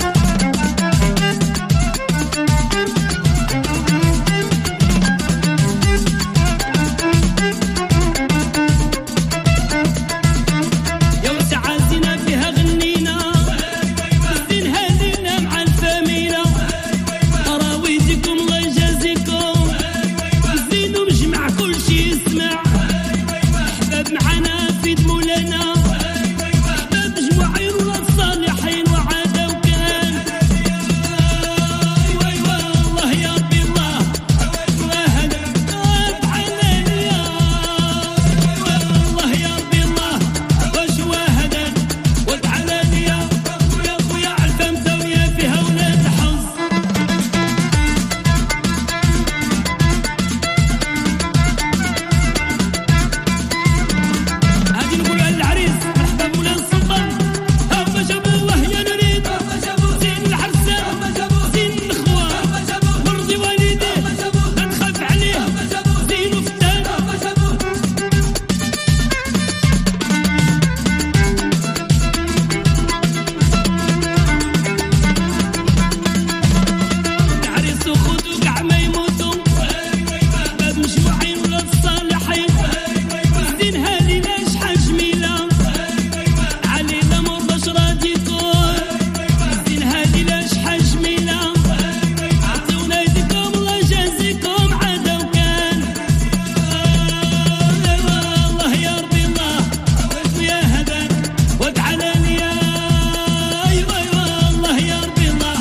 يا وسعة زينة فيها غنينا، زين هالينا مع الفاميلة، راويتكم الله يجازيكم، زينوا مجمع كل شي يسمع، حباب معانا في مولانا، حباب جمعين ولا الصالحين وعادة وكان، ايوا ايوا الله يا ربي الله، وهذا قاد عليا، الله يا ربي الله، واش وهذا وتعالى ليا، ويا خويا عرفة مساوية فيها ولاد حظ. هادي نقول على العريس مرحبا مولاي السلطان، هما جابوه يا نريد، زين العرسان، زين الخوان، مرضي والديه، لا تخاف عليه، زينو فتان. العريس وخوتو كاع ما يموتوا، باب مجموعين ولا الصالحين، زين هاليلة شحال جميلة، علينا مرضاش راضي يكون، زين هاليلة شحال جميلة، عطيونا يديكم الله يجازيكم عادة وكان، ايوا الله يا ربي الله، ويا هذاك وتعالى ليا، ايوا ايوا الله يا ربي الله،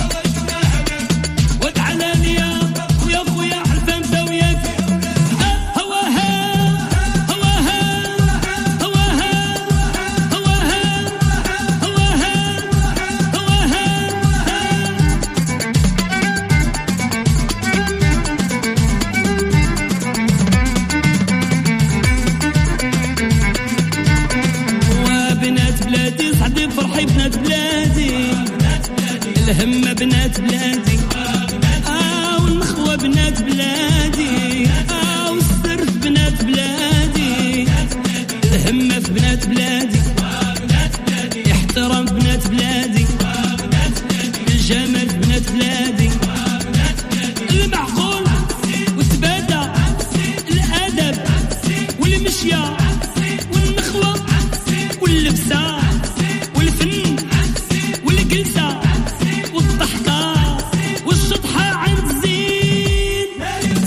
وتعالى ليا، ويا خويا عرفة مساوية هواها هواها هواها هواها هواها هواها. وبنات بلادي صحدي فرحي بنات بلادي، الهمة بنات بلادي، آه والنخوة بنات بلادي، آه والسرف بنات بلادي، الهمة في بنات بلادي، احترام بنات بلادي، الجمال في بنات بلادي، المعقول والتبادى، الأدب والمشية والنخوة واللبسة والفن والجلسة والضحكة والشطحة عند الزين.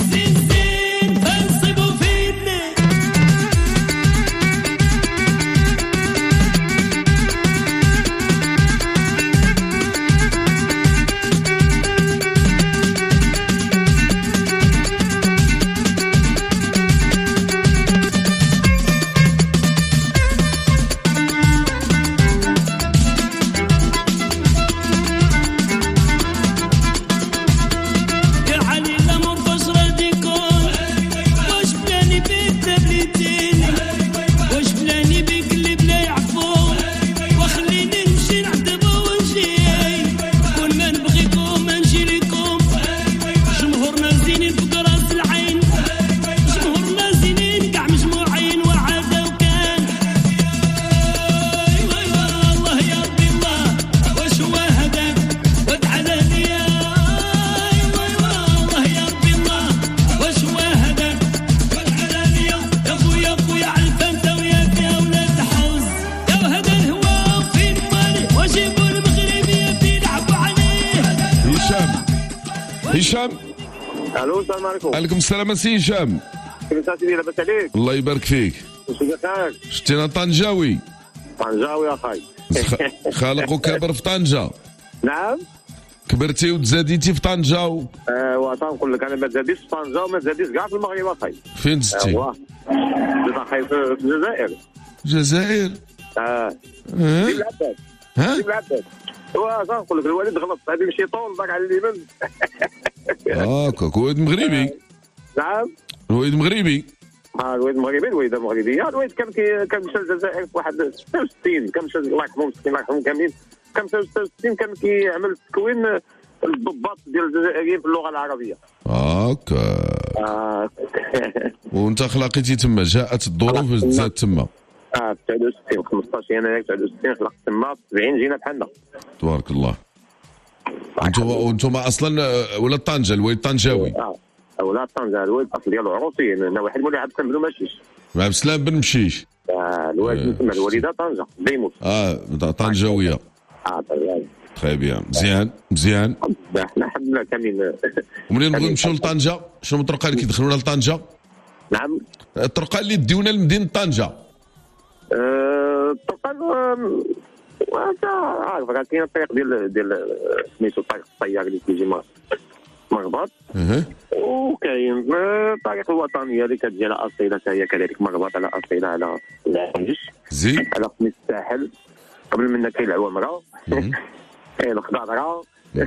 الو السلام عليكم. عليكم السلام سي هشام. كيفاش سيدي لاباس عليك؟ الله يبارك فيك. واش بخير؟ شتينا طنجاوي. طنجاوي اخاي. خالق وكابر في طنجة. نعم. كبرتي وتزاديتي في طنجة. ايوا تنقول لك انا ما تزاديش في طنجة وما تزاديش كاع في المغرب اخاي. فين تزدتي؟ ايوا زدت اخاي في الجزائر. الجزائر؟ اه. ها؟ سيب العباد. ها؟ سيب العباد. ايوا تنقول لك الوالد غلط غادي يمشي طول ضاق على اليمن. هاكاك الوالد مغربي. نعم. الوالد مغربي. اه الوالد مغربي الوالده مغربيه. الوالد كان كان مشى للجزائر في واحد ستة وستين كان مشى الله يرحمهم مسكين الله يرحمهم كاملين. كان في ستة وستين كان كيعمل تكوين الضباط ديال الجزائريين في اللغه العربيه. هاكا. اه. وانت خلقتي تما، جاءت الظروف باش تزاد تما. اه تسعة وستين خمسطاش يناير تسعة وستين خلقت تما، في سبعين جينا بحالنا. تبارك الله. انتم وانتم اصلا ولاد طنجه، الوالد طنجاوي. اه ولاد طنجه، الوالد اصل ديالو عروسي، انا واحد مولي عبد السلام بن مشيش. عبد السلام بن مشيش. اه الوالد تما الوالده طنجه ديموس. اه طنجاويه. اه طيب. تري بيان، مزيان مزيان. احنا الحمد لله كاملين. ومنين نبغيو نمشيو لطنجه، شنو الطرقه اللي كيدخلونا لطنجه؟ نعم. الطرقه اللي ديونا لمدينه طنجه. الطرقه انت عارف راه كاين الطريق ديال ديال سميتو طريق الطيار اللي كيجي مرباط. اها. وكاين الطريق الوطنيه اللي كتجي على اصيله حتى هي كذلك مربط على اصيله على العريش. زين. على سميت الساحل. قبل منا كاين العوامره. كاين الخضاره.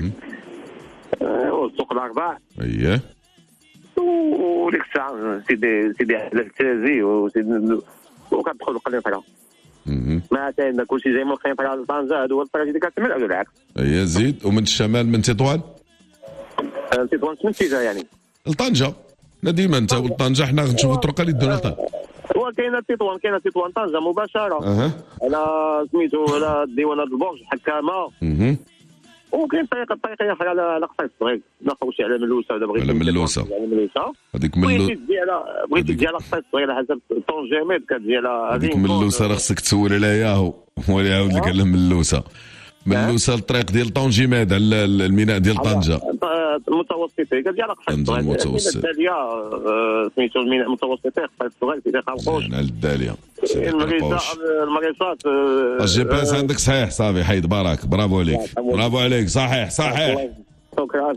والسوق الارباع. اييه. وديك الساعه سيدي سيدي على التازي وسيدي وكتدخل القنيطره. ما كاين كلشي جاي من القنيطره لطنجه، هادو هو الطريق اللي كتكمل على العكس. اييه زيد. ومن الشمال من تطوان؟ تطوان شنو اتجاه يعني؟ لطنجه. ديما انت ولد طنجه، حنا غنشوفوا الطرقه اللي ديونا لطنجه. هو كاينه تطوان كاينه تطوان طنجه مباشره. اها. على سميتو على ديوان البرج حكامه. اها. وكاين طريقه طريقه اخرى على على قصير الصغير، ما خوشي على ملوسه ولا بغيتي على ملوسه. على ملوسه. هذيك ملوسه بغيتي تجي على بغيتي تجي على قصير الصغير على حسب طون جامد كتجي على هذيك ملوسه راه خصك تسول عليها ياهو، هو اللي يعاود لك على ملوسه. ملوسه الطريق ديال طونجيماد على الميناء ديال طنجه. المتوسطي كتجي على قصير الصغير. المتوسط. الداليه سميتو الميناء المتوسطي قصير الصغير كيدير خرقوش. على الداليه. المريسات المريسات. الجي بي اس عندك صحيح صافي حيد باراك، برافو عليك برافو عليك صحيح صحيح. شكرا.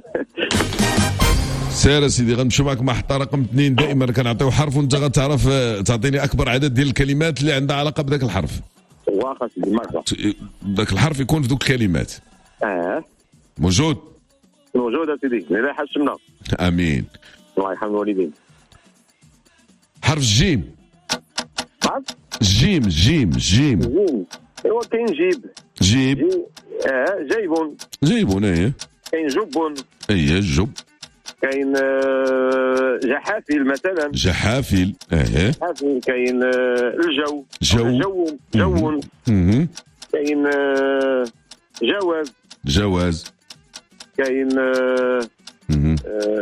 سير سيدي غنمشيو معك محطه رقم اثنين، دائما كنعطيو حرف وانت غتعرف تعطيني اكبر عدد ديال الكلمات اللي عندها علاقه بداك الحرف. واخا سيدي مرحبا. ذاك الحرف يكون في ذوك الكلمات. اه موجود؟ موجود سيدي، لا حشمنا. امين. الله يرحم الوالدين. حرف الجيم. حرف الجيم الجيم الجيم. جيم. ايوا كاين جيب. جيب. اه جايبون. جايبون ايه. كاين جبون. ايه جب. كاين جحافل مثلا. جحافل ايه. جحافل. كاين الجو. جو. جون. جون. اها. كاين جواز. جواز. كاين اها.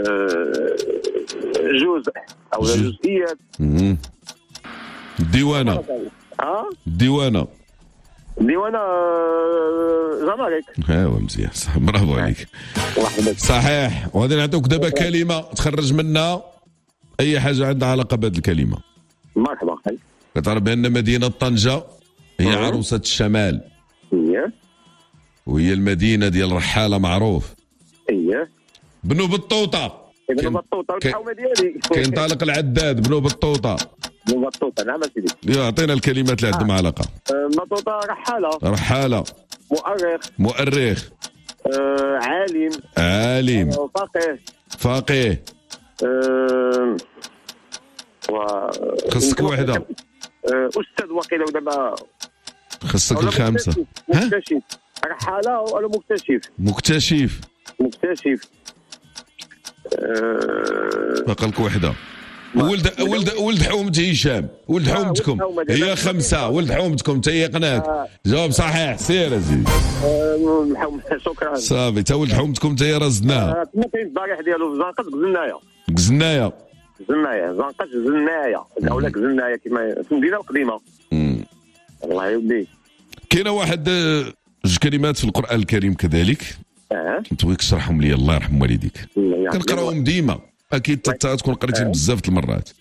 جزء او جزئيات. اها. ديوانه. ها؟ ديوانه. ديوانه زمالك. ايوا مزيان صح، برافو عليك. صحيح. وغادي نعطيوك دابا كلمه تخرج منها اي حاجه عندها علاقه بهذه الكلمه. مرحبا اخي. كتعرف بان مدينه طنجه هي عروسه الشمال. اييه. وهي المدينه ديال رحاله معروف. اييه. بنو بطوطه. بنو بطوطه الحومه ديالي. كاين طارق العداد بنو بطوطه. بنو بطوطه نعم سيدي. يعطينا الكلمات اللي عندهم علاقه. بطوطه رحاله. رحاله. مؤرخ. مؤرخ. آه عالم. عالم. آه فقيه. فقيه. آه و خصك وحده. آه استاذ وقيله ودابا خصك الخامسه. مكتشف. رحاله ولا مكتشف. مكتشف. مكتشف. أه... باقا لك وحده. ولد ولد ولد حومتي هشام، ولد حومتكم هي خمسه، ولد حومتكم تيقناك. جواب صحيح، سير ازيدي. شكرا. صافي تا ولد حومتكم تي رصدناها. كما كاين الضريح ديالو في زنقة غزنايه. غزنايه. غزنايه زنقة غزنايه ولا غزنايه كما في المدينه القديمه. الله يودي. كاينه واحد جوج كلمات في القران الكريم كذلك اه نتبغيك تشرحهم لي، الله يرحم والديك. كنقراوهم ديما، اكيد حتى تكون قريتيهم بزاف د المرات.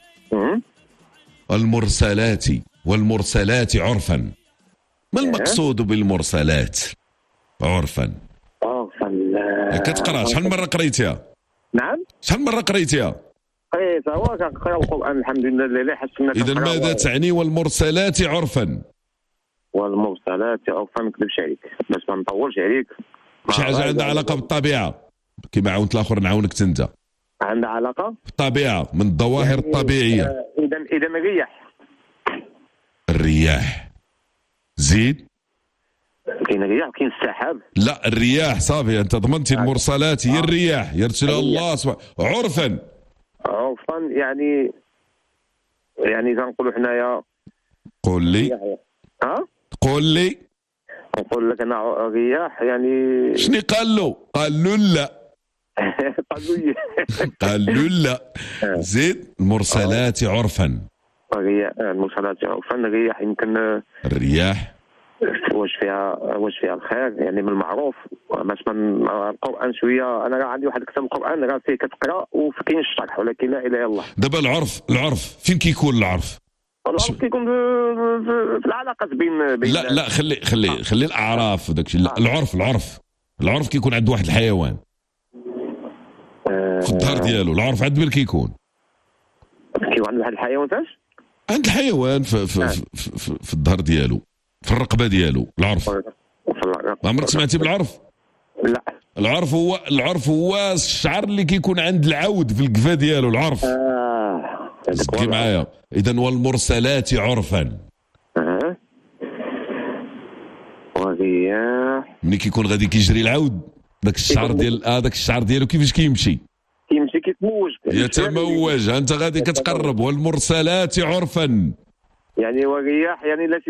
المرسلات والمرسلات عرفا. ما المقصود بالمرسلات عرفا؟ عرفا كتقرا شحال من مره قريتيها؟ نعم شحال من مره قريتيها؟ قريت هو كنقرا القران الحمد لله اللي حسنا. اذا ماذا تعني والمرسلات عرفا؟ والمرسلات عرفا ما نكذبش عليك باش ما نطولش عليك، شي حاجه عندها علاقه بالطبيعه كما عاونت الاخر نعاونك انت. عندها علاقه بالطبيعه من الظواهر يعني الطبيعيه. اذا اذا الرياح. الرياح زيد. كاين الرياح كاين السحاب. لا الرياح صافي انت ضمنتي المرسلات هي الرياح يرسلها الله سبحانه عرفا. عرفا يعني يعني تنقولوا حنايا. قول لي. ها قول لي. نقول لك انا الرياح يعني شنو قال له؟ قال له لا. قال له قال له لا. زيد المرسلات عرفا. الرياح المرسلات عرفا. الرياح يمكن الرياح واش فيها واش فيها الخير يعني من المعروف باش من القران شويه. انا راه عندي واحد كتاب القران راه فيه كتقرا وكاين الشرح ولكن لا اله الا الله. دابا العرف العرف فين كيكون العرف؟ العرف كيكون في العلاقات بين بين لا لا خلي خلي خلي الاعراف وداك الشيء. لا العرف العرف العرف كيكون عند واحد الحيوان في الظهر ديالو. العرف عند من كيكون؟ كيكون عند واحد الحيوان فاش؟ عند الحيوان في في, في, في, في, في الظهر ديالو في الرقبه ديالو. العرف عمرك سمعتي بالعرف؟ لا العرف هو العرف هو الشعر اللي كيكون عند العود في القفا ديالو. العرف اه صدقي معايا. اذا والمرسلات عرفا. اه والرياح ملي كيكون غادي كيجري العود داك الشعر ديال هذاك الشعر ديالو كيفاش كيمشي؟ كيمشي كيتموج. يتموج. انت غادي كتقرب. والمرسلات عرفا يعني والرياح يعني التي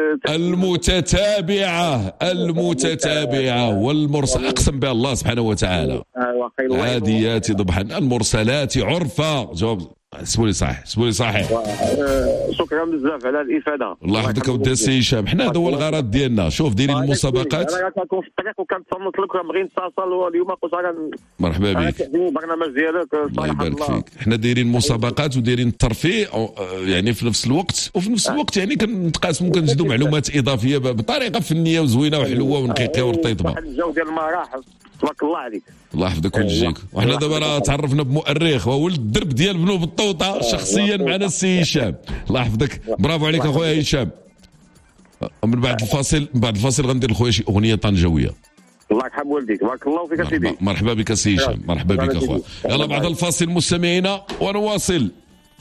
المتتابعه المتتابعه والمرسل اقسم بالله سبحانه وتعالى. عاديات ضبحا. المرسلات عرفا. جواب سبولي صحيح سبولي صحيح. شكرا بزاف على الافاده. الله يحفظك اودي السي هشام. حنا هذا هو الغرض ديالنا. شوف دايرين المسابقات. انا كنكون في الطريق وكنتصنت لك بغيت نتصل واليوم قلت انا مرحبا بك. البرنامج ديالك الله يبارك فيك. حنا دايرين مسابقات ودايرين الترفيه يعني في نفس الوقت وفي نفس الوقت يعني كنتقاسموا كنجدوا معلومات اضافيه بطريقه فنيه وزوينه وحلوه ونقيقيه ورطيطبه. واحد الجو ديال المراح تبارك الله عليك. الله يحفظك ويجزيك. وحنا دابا راه تعرفنا بمؤرخ وهو الدرب ديال بنو بالطوطه شخصيا معنا السي هشام. الله يحفظك. برافو عليك اخويا هشام. من بعد الفاصل من بعد الفاصل غندير لخويا شي اغنيه طنجاويه. الله يرحم والديك. بارك الله فيك سيدي. مرحبا بك سي هشام. مرحبا بك اخويا. يلا بعد الفاصل مستمعينا ونواصل.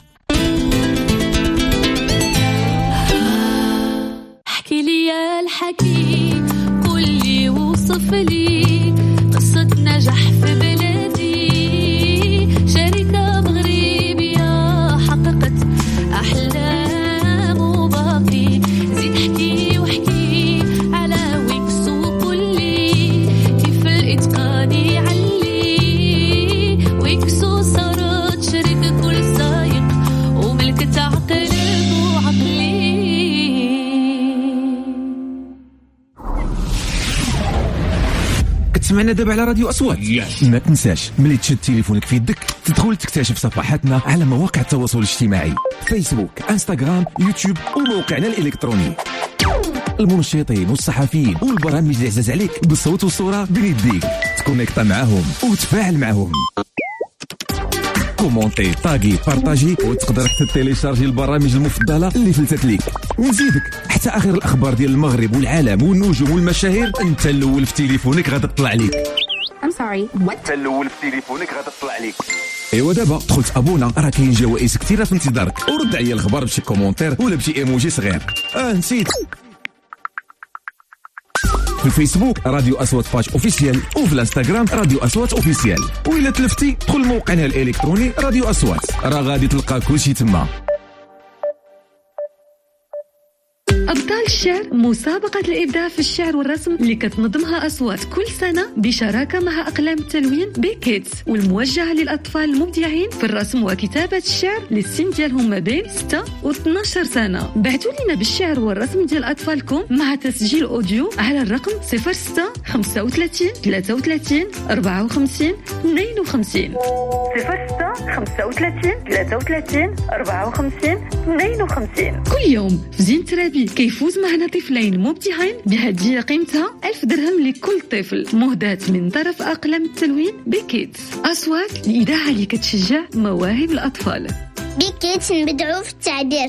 احكي لي يا الحكيم قول لي وصف لي قصة نجاح في بلادي. شركة مغربية حققت أحلام وباقي. زيد احكي واحكي على ويكس وقولي كيف الإتقان يعلي. ويكسو صارت شركة كل سايق وملكت عقل وعقلي. كتسمعنا دابا على راديو أصوات. yes. ما تنساش ملي تشد تليفونك في يدك تدخل تكتشف صفحاتنا على مواقع التواصل الاجتماعي فيسبوك انستغرام يوتيوب وموقعنا الإلكتروني. المنشطين والصحفيين والبرامج اللي عزاز عليك بالصوت والصورة بيديك تكونيكتا معاهم وتفاعل معاهم. كومونتي طاقي بارطاجي وتقدر حتى تيليشارجي البرامج المفضله اللي فلتت ليك. ونزيدك حتى اخر الاخبار ديال المغرب والعالم والنجوم والمشاهير انت الاول في تليفونك غادي تطلع ليك. I'm sorry what؟ انت الاول في تليفونك غادي تطلع ليك. ايوا دابا دخلت ابونا راه كاين جوائز كثيره في انتظارك. ورد عليا الخبر بشي كومونتير ولا بشي ايموجي صغير. اه نسيت في الفيسبوك راديو أصوات باج أوفيسيال وفي الانستغرام راديو أصوات أوفيسيال. وإلا تلفتي دخل موقعنا الإلكتروني راديو أصوات راه غادي تلقى كلشي تما. أبطال الشعر، مسابقة الإبداع في الشعر والرسم اللي كتنظمها أصوات كل سنة بشراكة مع أقلام التلوين بكيدز، والموجهة للأطفال المبدعين في الرسم وكتابة الشعر للسن ديالهم ما بين ستة و اثنا عشر سنة. بعثوا لنا بالشعر والرسم ديال أطفالكم مع تسجيل أوديو على الرقم صفر ستة خمسة وثلاثين ثلاثة وثلاثين أربعة وخمسين اثنين وخمسين صفر ستة خمسة وثلاثين ثلاثة وثلاثين أربعة وخمسين اثنين وخمسين. كل يوم في زين ترابي كيفوز معنا طفلين مبدعين بهدية قيمتها ألف درهم لكل طفل، مهداة من طرف أقلام التلوين بكيدز. أصوات الإذاعة اللي كتشجع مواهب الأطفال. بكيدز نبدعوا في التعبير.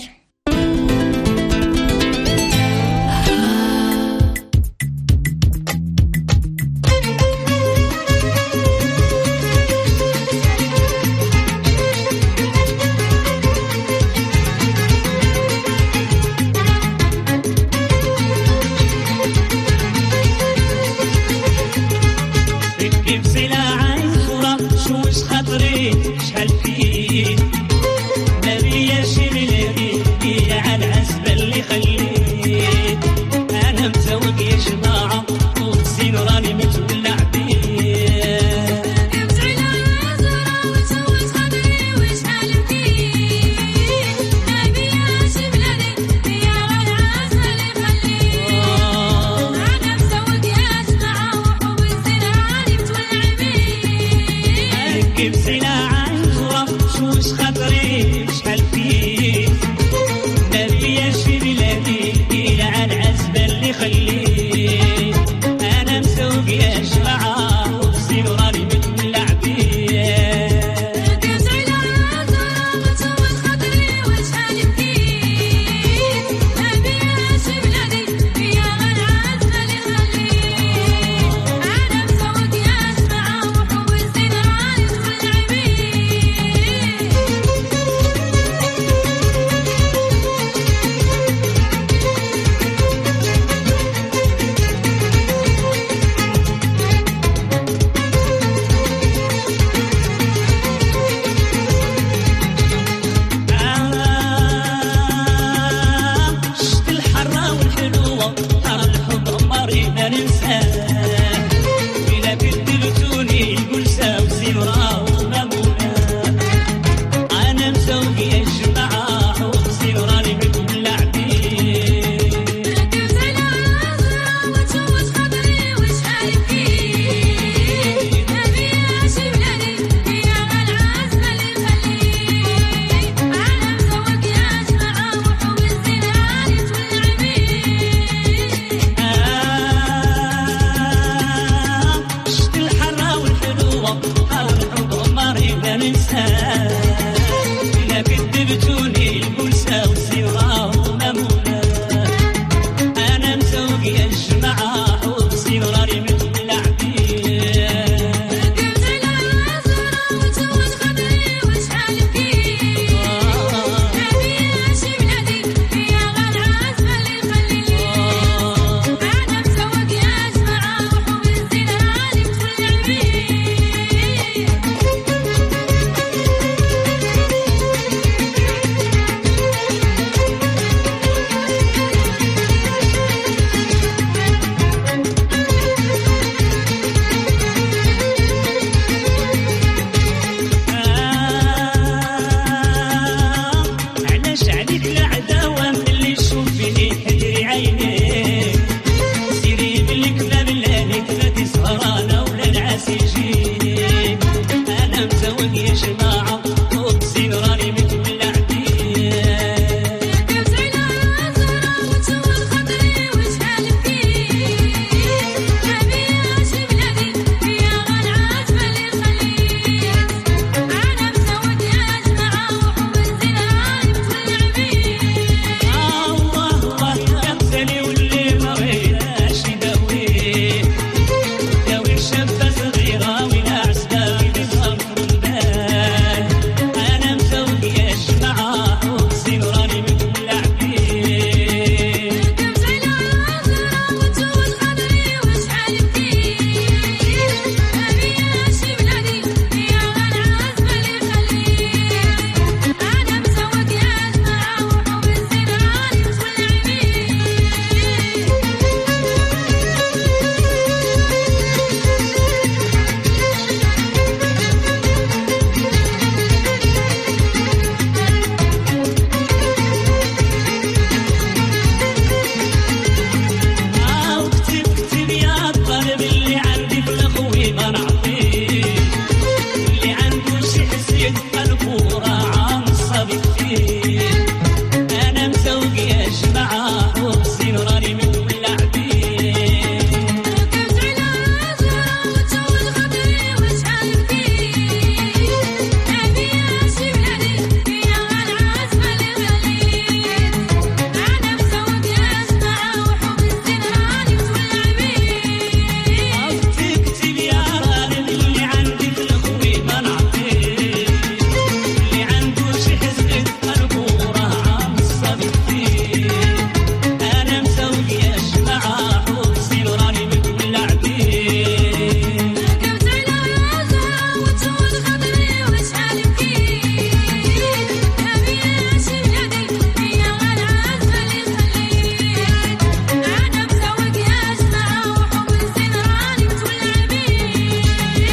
حسيت الكورة عم صبت فيه أنا مسوق يا جماعة وبزين راني مولع بيه ركبت على راسها وتسود خطري وشحال فيه أبي أمشي بلادي يا العزمة اللي غليت أنا مسوق يا جماعة وحب الزين راني مولع بيه أكتب يا راني اللي عندي في الخوي ما نعطيه اللي عنده شي حزب الكورة عم صبت فيه أنا مسوق يا جماعة وبزين راني مولع بيه ركبت على راسها وتسود خطري وشحال فيه أبي أمشي بلادي يا العزمة اللي خليت أنا مسوق يا جماعة وحب الزين راني مولع بيه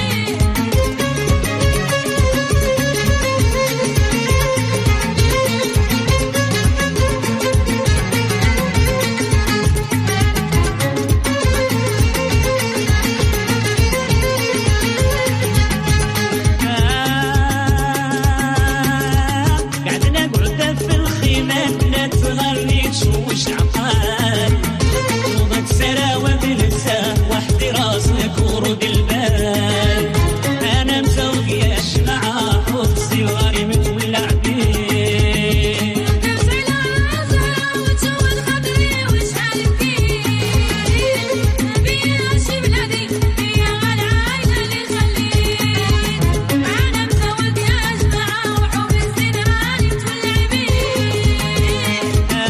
قعدنا قعدة في الخيمة لا تغني تشوش عقال وضك سراوة بنسى وحدي راسك ورود البال أنا مسوق يا جماعة وبزين راني مولع بيه ركبت على راسها وتسود خطري وشحال فيه أبي أمشي بلادي يا العايلة اللي خليت أنا مسوق يا جماعة وحب الزين راني مولع بيه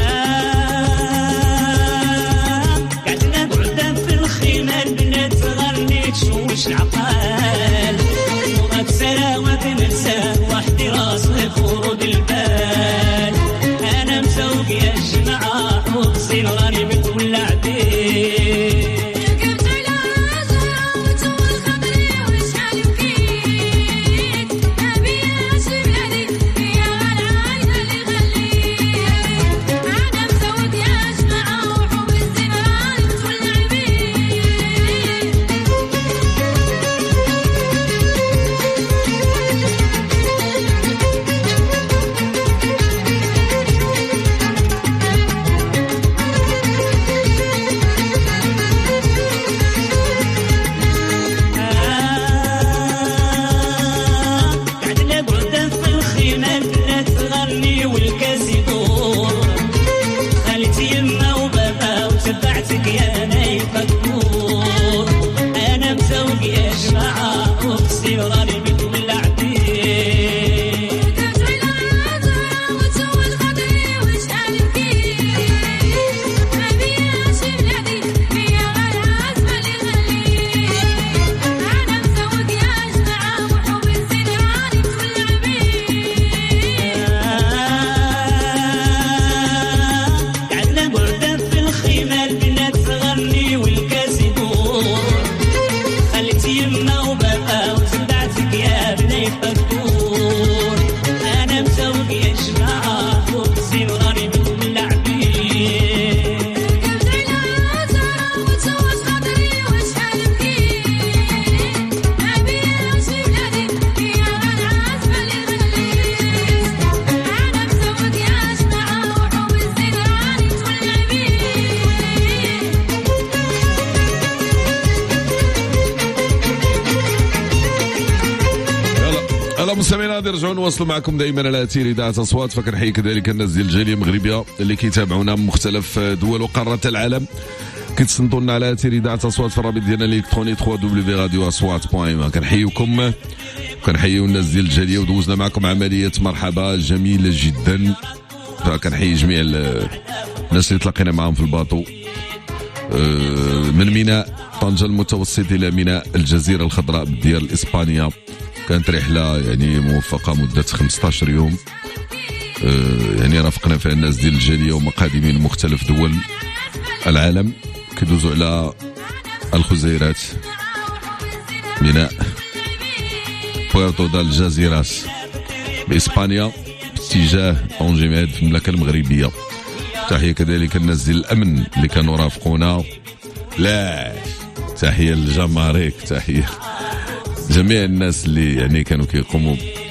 قعدنا قعدة في الخيمة البنات تغني تشوش العقال وضك سراوة تنسى وحدي راسك ورود البال أنا مسوق يا جماعة وبزين راني مولع بيه ركبت على راسها وتسود خطري وشحال فيه أبي أمشي بلادي يا العايلة اللي خليت أنا مسوق يا جماعة وحب الزين راني مولع بيه قعدنا قعدة في الخيمة البنات تغني والكاس يدور خالتي يما وبابا وتبعتك يا نايف الدور أنا مسوق يا جماعة وبزين راني مولع بيه ركبت على راسها وتسود خطري وشحال فيه أبي أمشي بلادي يا العزمة اللي خليت أنا مسوق يا جماعة وحب الزين راني مولع بيه قعدنا قعدة في الخيمة البنات تغني والكاس يدور خالتي يما وبابا وتبعتك يا بنيف الدور أنا مسوق يا جماعة وبزين راني مولع بيه ركبت على راسها وتسود خطري وشحال فيه أبي أمشي بلادي يا العزمة اللي خليت أنا مسوق يا جماعة وحب الزين راني مولع بيه يلا يلا مستمعينا غادي نرجعوا نواصلوا معكم دائما على اثير اذاعه اصوات. فكنحيي كذلك الناس ديال الجاليه المغربيه اللي كيتابعونا من مختلف دول وقارات العالم كيتصنتوا لنا على اثير اذاعه اصوات في الرابط ديالنا الالكتروني دبليو دبليو دبليو راديو اصوات بوان ام. كنحييكم كنحييو الناس ديال الجاليه ودوزنا معكم عمليه مرحبا جميله جدا. فكنحيي جميع الناس اللي تلاقينا معاهم في الباطو من ميناء طنجة المتوسط الى ميناء الجزيره الخضراء ديال اسبانيا. كانت رحله يعني موفقه مده خمسطاش يوم يعني رافقنا فيها الناس ديال الجاليه ومقادمين من مختلف دول العالم كيدوزوا على الخزيرات ميناء بويرتو دال جازيراس بإسبانيا باتجاه أونجيميد في المملكة المغربية. تحية كذلك الناس ديال الأمن اللي كانوا رافقونا. لا تحية للجمارك، تحية جميع الناس اللي يعني كانوا كيقوموا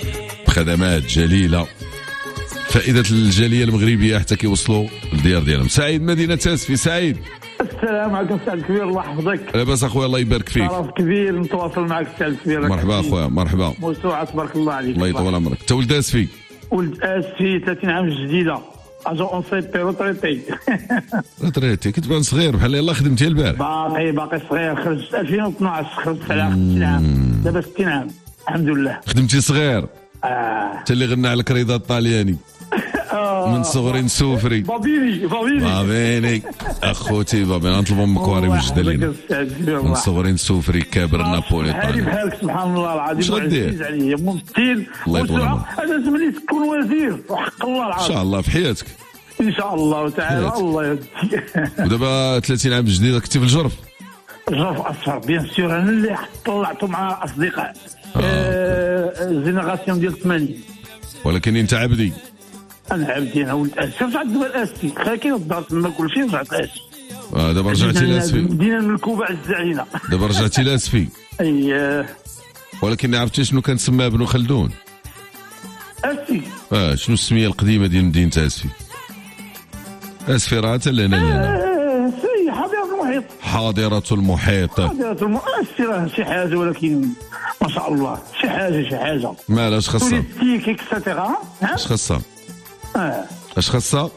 بخدمات جليله فائده الجاليه المغربيه حتى كيوصلوا للديار ديالهم. سعيد مدينه اسفي. سعيد السلام عليكم سعد كبير، الله يحفظك. لاباس اخويا؟ الله يبارك فيك. شرف كبير نتواصل معك سعد كبير. مرحبا اخويا مرحبا. موسوعه تبارك الله عليك. الله يطول عمرك. انت ولد اسفي؟ ولد اسفي ثلاثين عام جديده. اجا اون سي بي روتريتي. روتريتي كتبان صغير بحال يلاه خدمتي البارح. باقي باقي صغير، خرجت ألفين واثناش، خرجت على خمسين عام، دابا ستين عام الحمد لله. خدمتي صغير. اه انت اللي غنى على الكريضه الطالياني. من صغري نسوفري. بابيني بابيني بابيني اخوتي بابيني نطلبوا من كواري وجد لينا. من صغري نسوفري كابر نابوليطاني. هذه بحالك سبحان الله العظيم. واش غدير؟ عليا ممثل. الله يطول عمرك. انا زمني تكون وزير وحق الله العظيم. ان شاء الله في حياتك. ان شاء الله تعالى. الله يهديك. ودابا ثلاثين عام جديده كنتي في الجرف؟ الجرف اصفر بيان سور. انا اللي طلعته مع اصدقاء الجينيراسيون ديال ثمانين. ولكن انت عبدي. انا عبدي. انا ولد اسفي. رجعت دابا لاسفي، كاين الدار تما كلشي رجعت لاسفي. اه دابا رجعتي لاسفي. مدينه الملكوبه عز علينا. دابا رجعتي لاسفي. اييه. ولكن عرفتي شنو كان سماه ابن خلدون؟ اسفي. اه شنو السميه القديمه ديال مدينه اسفي؟ اسفي راه حتى لهنا لهنا. سي حاضره المحيط. حاضره المحيط. حاضره المحيط. اسفي راه شي حاجه، ولكن ما شاء الله شي حاجه شي حاجه. مالاش خاصها؟ توريستيك اكسترا. اش خاصها؟ اه اش خاصها؟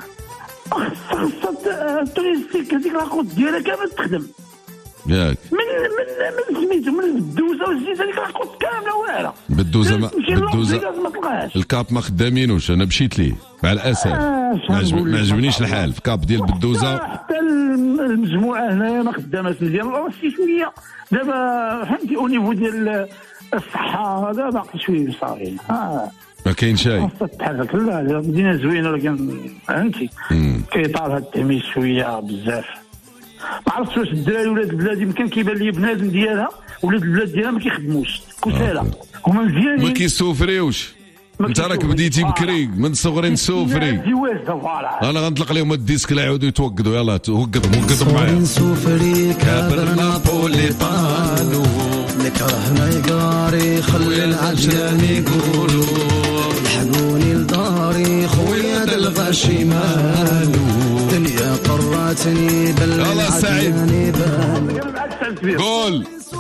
خاصها التوريستيك هذيك لاكوت ديالها كامل تخدم. ياك من من من سميتو من البدوزه والزيت هذيك لاكوت كامله واعره. بدوزه ما بدوزه الكاب ما خدامينوش. انا مشيت ليه مع الاسف. آه ما عجبنيش الحال في كاب ديال بدوزه. حتى المجموعه هنايا ما خداماش مزيان. شي شويه دابا فهمتي او نيفو ديال الصحه هذا باقي شويه صاغين. اه ما كاين شيء. تحرك. لا لا مدينه زوينه، ولكن فهمتي كيطال هذا التهميش شويه بزاف. ما عرفتش واش الدراري ولاد البلاد يمكن كيبان لي بنادم ديالها ولاد البلاد ديالها ما كيخدموش كسالى. هما مزيانين ما كيسوفريوش. انت راك بديتي بكري من صغري نسوفري. انا غنطلق لهم الديسك لا يعاودوا يتوقدوا. يلاه توقدوا وقدوا معايا. نسوفري كابر نابوليطانو نكره ما يقاري خلي العجلان يقولوا يلحقوني لداري خويا دلغاشي مالو دنيا قراتني بالعجلان بانو. قول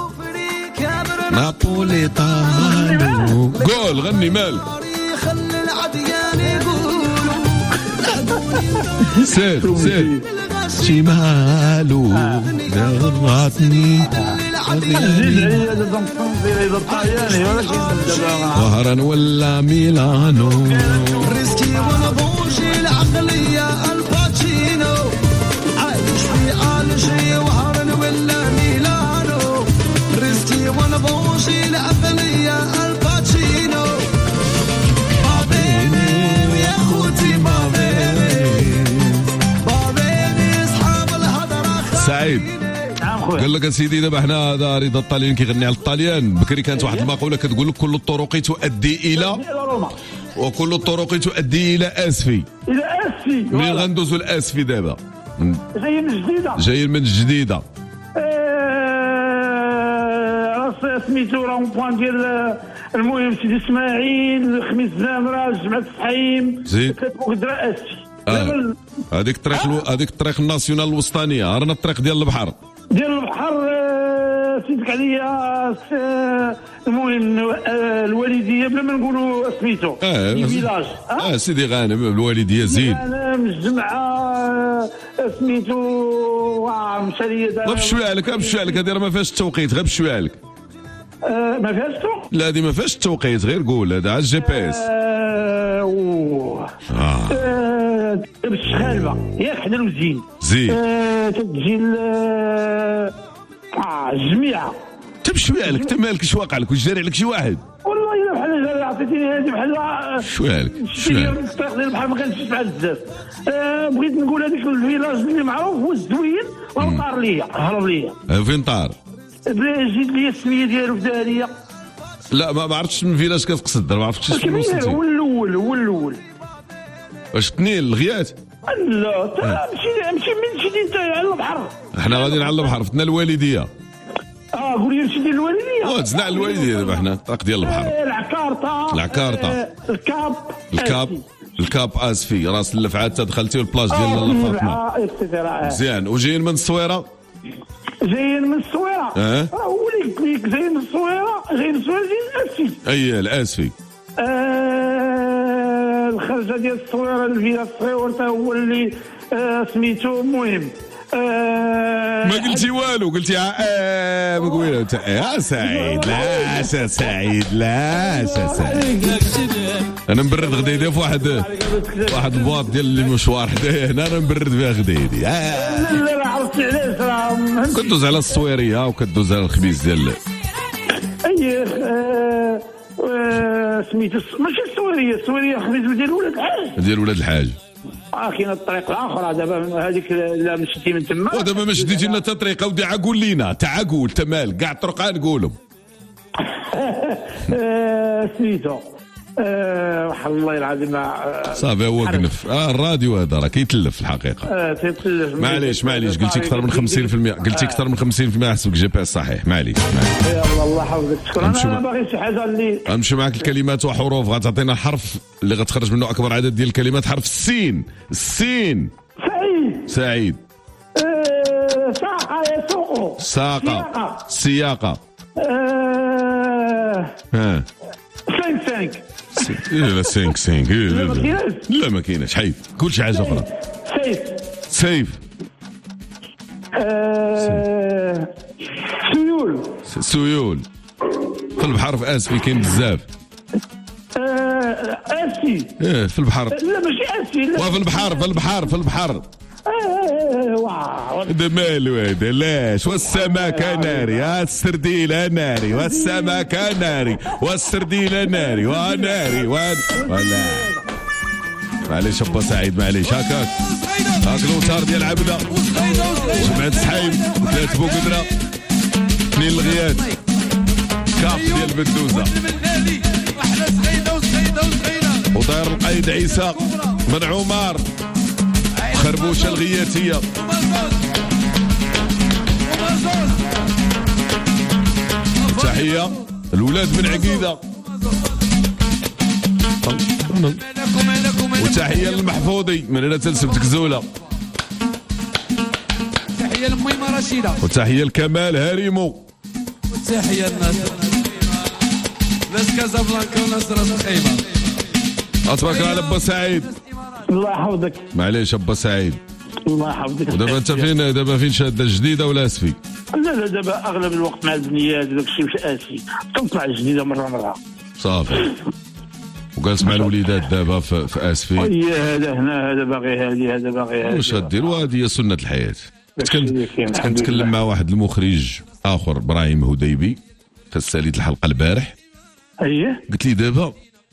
نابوليطانو. قول غني مالك. خلي العديان يقولوا سير سير شمالو دراتني وهران ولا ميلانو. رزقي وانا بوشي العقلية الباتشينو عايش في الجي وهران ولا ميلانو. رزقي وانا بوشي العقلية الباتشينو. بابيني يا خوتي بابيني بابيني اصحاب الهضرة. سعيد قال لك سيدي دابا حنا هذا رضا الطاليان كيغني على الطاليان. بكري كانت واحد المقوله كتقول لك كل الطرق تؤدي الى وكل الطرق تؤدي الى اسفي. الى اسفي. منين غندوزو لاسفي دابا؟ جايين من جديده. جايين من جديده. راه سميتو راه بوان ديال المهم سيدي اسماعيل خميس زامره جمعه الصحيم زيد كتبقى اسفي. اه هذيك الطريق الو... هذيك الطريق الناسيونال الوسطانيه. رانا الطريق ديال البحر. ديال البحر سيدك عليا. المهم الوالديه بلا ما نقولوا سميتو. اه فيلاج. اه سيدي غانم الوالديه زيد. غانم الجمعه سميتو مشى ليا غير بشويه عليك غير بشويه عليك. هذه راه ما فيهاش التوقيت. غير بشويه عليك. آه ما فيهاش التوقيت. لا هذه ما فيهاش التوقيت. غير قول هذا على الجي بي اس. اوه اه بالشخالبه ياك حدا الوزين زيد. آه تجي اه الجميعه. انت بشويه عليك. انت مالك اش واقع لك؟ واش جاري عليك شي واحد؟ والله الا بحال جاري عطيتيني هذه بحال شويه عليك شويه. الطريق ديال البحر ما كانش يسمع بزاف. آه بغيت نقول هذيك الفيلاج اللي معروف هو الزوين وطار ليا هرب ليا. فين طار؟ جيت لي السميه ديالو في داريه. لا ما عرفتش من فيلاج كتقصد. ما عرفتش شنو وصلتي. هو الاول هو الاول. واش تنين الغيات؟ لا مشي مشي من شي انت على البحر. احنا غاديين على البحر فتنا الوالديه. اه قول لي شي ديال الوالديه. وتزنع الوالديه دابا حنا الطريق ديال البحر. آه، العكارطه العكارطه. آه، الكاب الكاب الكاب اسفي راس اللفعه تا دخلتي والبلاج ديال لاله فاطمه. اكسترا. مزيان. وجايين من الصويره؟ جايين من الصويره. اه راه هو اللي قلت لك جايين من الصويره، جايين من الصويره جايين الاسفي. اي الاسفي. آه، الخرجه ديال الصويره الفيلا الصغير حتى هو اللي آه، سميتو المهم. آه، ما قلتي والو، قلتي اه مقويله انت يا سعيد. لا يا سعيد، لا يا سعيد. انا مبرد غديدي في واحد واحد البواط ديال المشوار حدايا هنا، انا مبرد فيها غديدي. آه. لا لا عرفتي علاش راه كدوز على الصويريه وكدوز على الخبيز ديال اي آه، آه، سميتو ماشي السويريه، السويريه خبيز ديال ولاد الحاج. ديال ولاد الحاج. اه كاين الطريق الاخرى دابا هذيك لا مشيتي من تما. ودابا ما شديتي لنا حتى طريقه ودي عقول لينا تا قول تا مال كاع الطرق نقولهم. آه، سميتو آه، وحق الله العظيم. آه، صافي هو كنف. اه الراديو هذا راه كيتلف في الحقيقه. اه تيتلف. معليش معليش قلتي اكثر من خمسين بالمئة، قلتي اكثر من خمسين بالمئة حسب الجي بي اس صحيح. معليش معليش. يلا الله يحفظك. شكرا. نمشي انا مع- باغي شي حاجه اللي غنمشي معك الكلمات وحروف. غتعطينا الحرف اللي غتخرج منه اكبر عدد ديال الكلمات. حرف السين. السين. سعيد. سعيد. آه، ساقه يسوق. ساقه. سياقه. آه، ها سانك سانك. لا سينك سينك. لا ما كايناش. لا ما كايناش. حيد قول شي حاجه اخرى. سيف. سيف. آه، سيول. سيول. في البحر في اسفي كاين بزاف. آه، اسي. ايه في البحر. لا ماشي اسي. لا. وفي البحر في البحر في البحر. آه، واو. هذا مالو هذا لاش. والسمكة ناري والسرديلة ناري والسمكة ناري والسرديلة ناري وناري ون... ولا معليش ابا سعيد معليش. هكاك هاك الوتار ديال عبده جمعة سحيم ثلاث بوقدرة اثنين الغيات كاف ديال بدوزة وداير القايد عيسى من عمار خربوشة الغياتية. تحية الولاد من عقيدة. وتحية للمحفوظي من هنا تلسبتك زولة. تحية لميمة رشيدة. وتحية لكمال هاريمو. وتحية لناصر ناس كازابلانكا وناصر الخيمة. أتبارك على أبا سعيد. الله يحفظك. معليش أبا سعيد. الله يحفظك. ودابا أنت فين دابا فين شادة جديدة ولا أسفي؟ لا لا دابا اغلب الوقت مع البنيات وداك الشيء مش اسي. تطلع الجديده مره مره. صافي. وجالس مع الوليدات دابا في, في اسفي. هي هذا هنا هذا باغي هذه هذا باغي هذه. واش غدير؟ وهذه هي سنة الحياة. كنت كنت كنتكلم مع واحد المخرج آخر إبراهيم هديبي في السالية الحلقة البارح. اييه. قلت لي دابا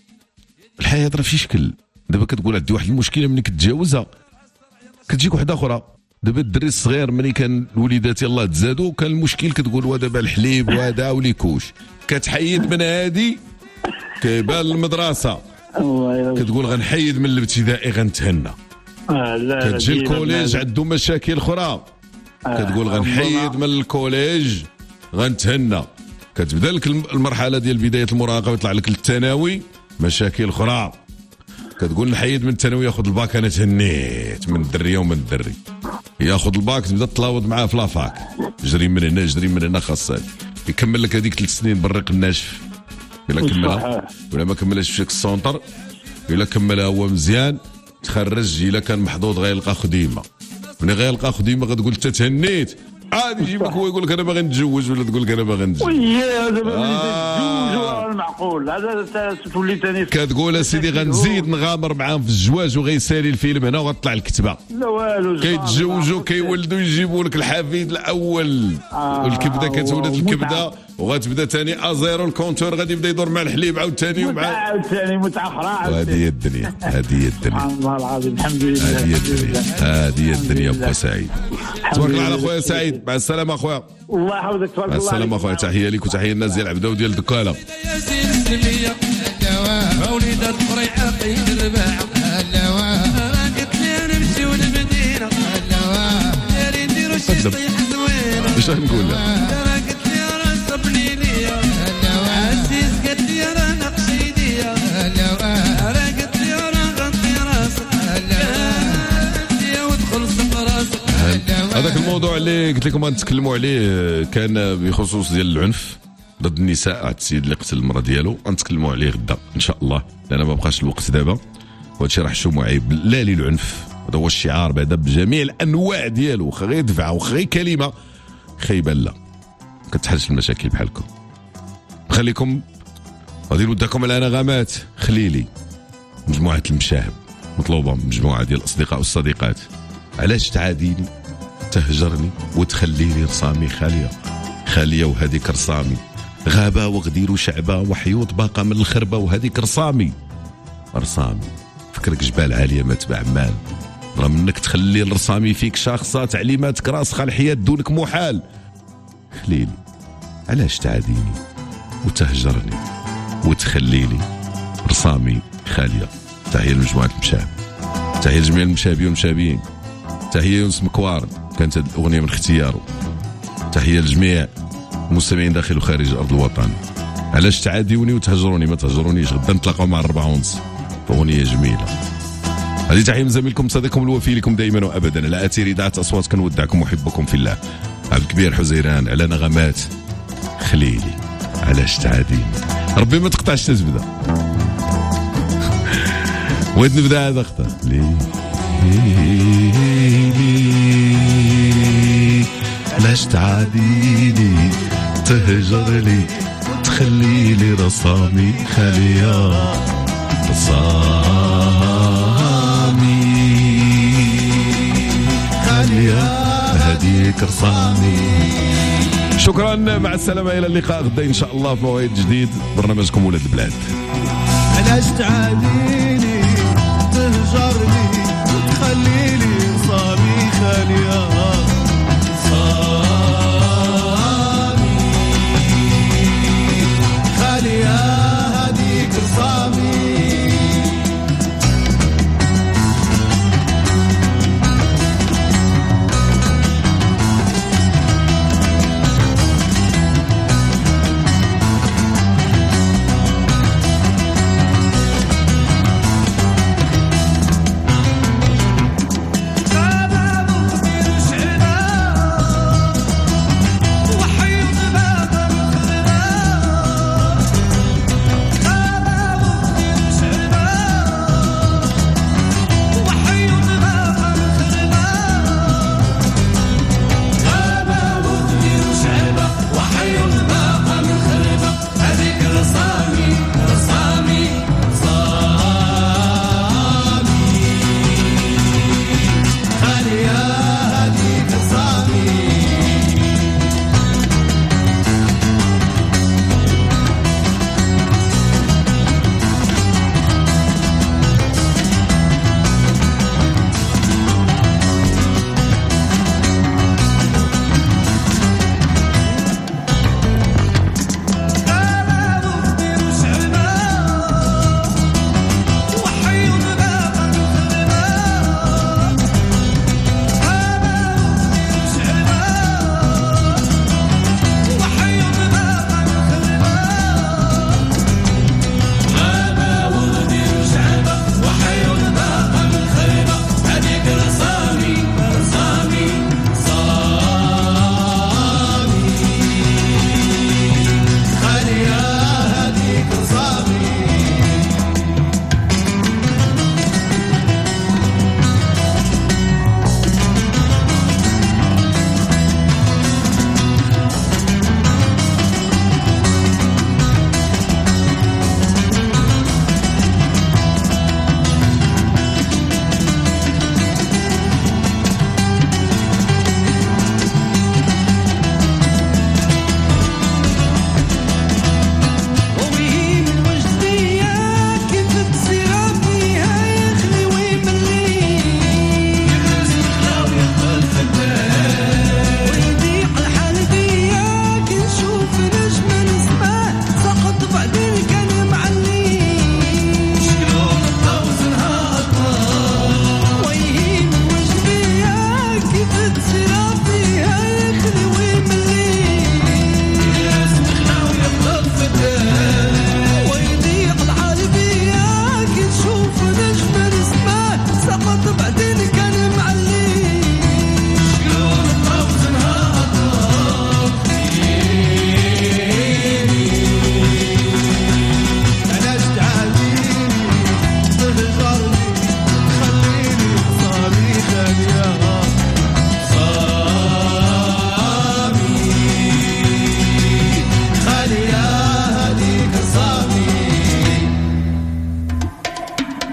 الحياة راه في شكل. دابا كتقول عندي واحد المشكلة ملي كتجاوزها كتجيك واحدة أخرى. دابا الدري الصغير ملي كان الوليدات يلاه تزادوا كان المشكل كتقول ودابا الحليب وهذا وليكوش. كتحيد من هادي كيبان المدرسة. كتقول غنحيد من الابتدائي غنتهنى. آه لا كتجي الكوليج عنده مشاكل اخرى. آه كتقول غنحيد من الكوليج غنتهنى. كتبدا لك المرحله ديال بدايه المراهقه ويطلع لك الثانوي مشاكل اخرى. كتقول نحيد من الثانوي ياخذ الباك انا تهنيت من الدريه ومن الدري. ياخذ الباك تبدا تلاوض معاه في لافاك. جري من هنا جري من هنا خاصك يكمل لك هذيك ثلاث سنين بالريق الناشف. الا كملها ولا ما كملهاش في شاك السونتر. الا كملها هو مزيان تخرج. الا كان محظوظ غيلقى خديمه. ملي غيلقى خديمه غتقول انت تهنيت عاد يجيب لك هو يقول لك انا باغي نتزوج ولا تقول لك انا باغي نتزوج. وياه دابا نتزوج المعقول هذا تولي ثاني. كتقول اسيدي غنزيد نغامر معاهم في الزواج وغيسالي الفيلم هنا وغطلع الكتبه. لا والو. كيتزوجوا كيولدوا يجيبوا لك الحفيد الاول. آه والكبده كتولد الكبده وغتبدا ثاني ازيرو الكونتور غادي يبدا يدور مع الحليب عاوتاني ومع عاوتاني متعه اخرى. هذه هي الدنيا هذه هي الدنيا. الله العظيم الحمد لله. هذه هي الدنيا هذه هي الدنيا ابو سعيد. تبارك الله على خويا سعيد. مع السلامه اخويا. الله يحفظك. تبارك الله. مع السلامه اخويا. تحيه لك وتحيه الناس ديال عبده وديال دكاله. وليدات فريحه قيد الباع قلت لي انا نمشيو للمدينه يا ريت نديرو شي صيحه زوينه. واش غنقول لها؟ قلت لي هذاك الموضوع اللي قلت لكم غنتكلموا عليه كان بخصوص ديال العنف ضد النساء. هاد السيد اللي قتل المراه ديالو غنتكلموا عليه غدا ان شاء الله، لان ما بقاش الوقت دابا، وهادشي راح نشوفوا عيب لا للعنف. هذا هو الشعار بعدا بجميع الانواع ديالو، واخا غير دفعه واخا غير كلمه خايبه لا كتحلش المشاكل بحالكم. خليكم غادي نودكم على نغمات خليلي، مجموعه المشاهب مطلوبه، مجموعه ديال الاصدقاء والصديقات. علاش تعاديني تهجرني وتخليني رسامي خاليه خاليه وهذيك رسامي، غابه وغدير وشعبه وحيوط باقه من الخربه وهذيك رسامي رسامي. فكرك جبال عاليه ما تبع مال، راه منك تخلي الرسامي فيك شاخصه، تعليماتك راسخه، الحياه دونك محال. خليلي علاش تعاديني وتهجرني وتخليني رسامي خاليه. تحيه لمجموعه المشاهب، تحيه لجميع المشاهبين والمشاهبين، تحيه يونس مكوار كانت هذه الاغنيه من اختياره، تحيه لجميع المستمعين داخل وخارج ارض الوطن. علاش تعاديوني وتهجروني ما تهجرونيش، غدا نتلاقاو مع الربعة ونص اغنيه جميله. هذه تحيه من زميلكم صديقكم الوفي لكم دائما وابدا على اثير اذاعه اصوات، كنودعكم واحبكم في الله. عبد الكبير حزيران على نغمات خليلي علاش تعاديني. ربي ما تقطعش تزبده. وين نبدا هذا اختار لي علاش تعاديني تهجرني تخليلي رسامي خاليه رسامي خاليه هديك رسامي. شكرا، مع السلامه، الى اللقاء غدا ان شاء الله في موعد جديد برنامجكم ولاد البلاد. علاش تعاديني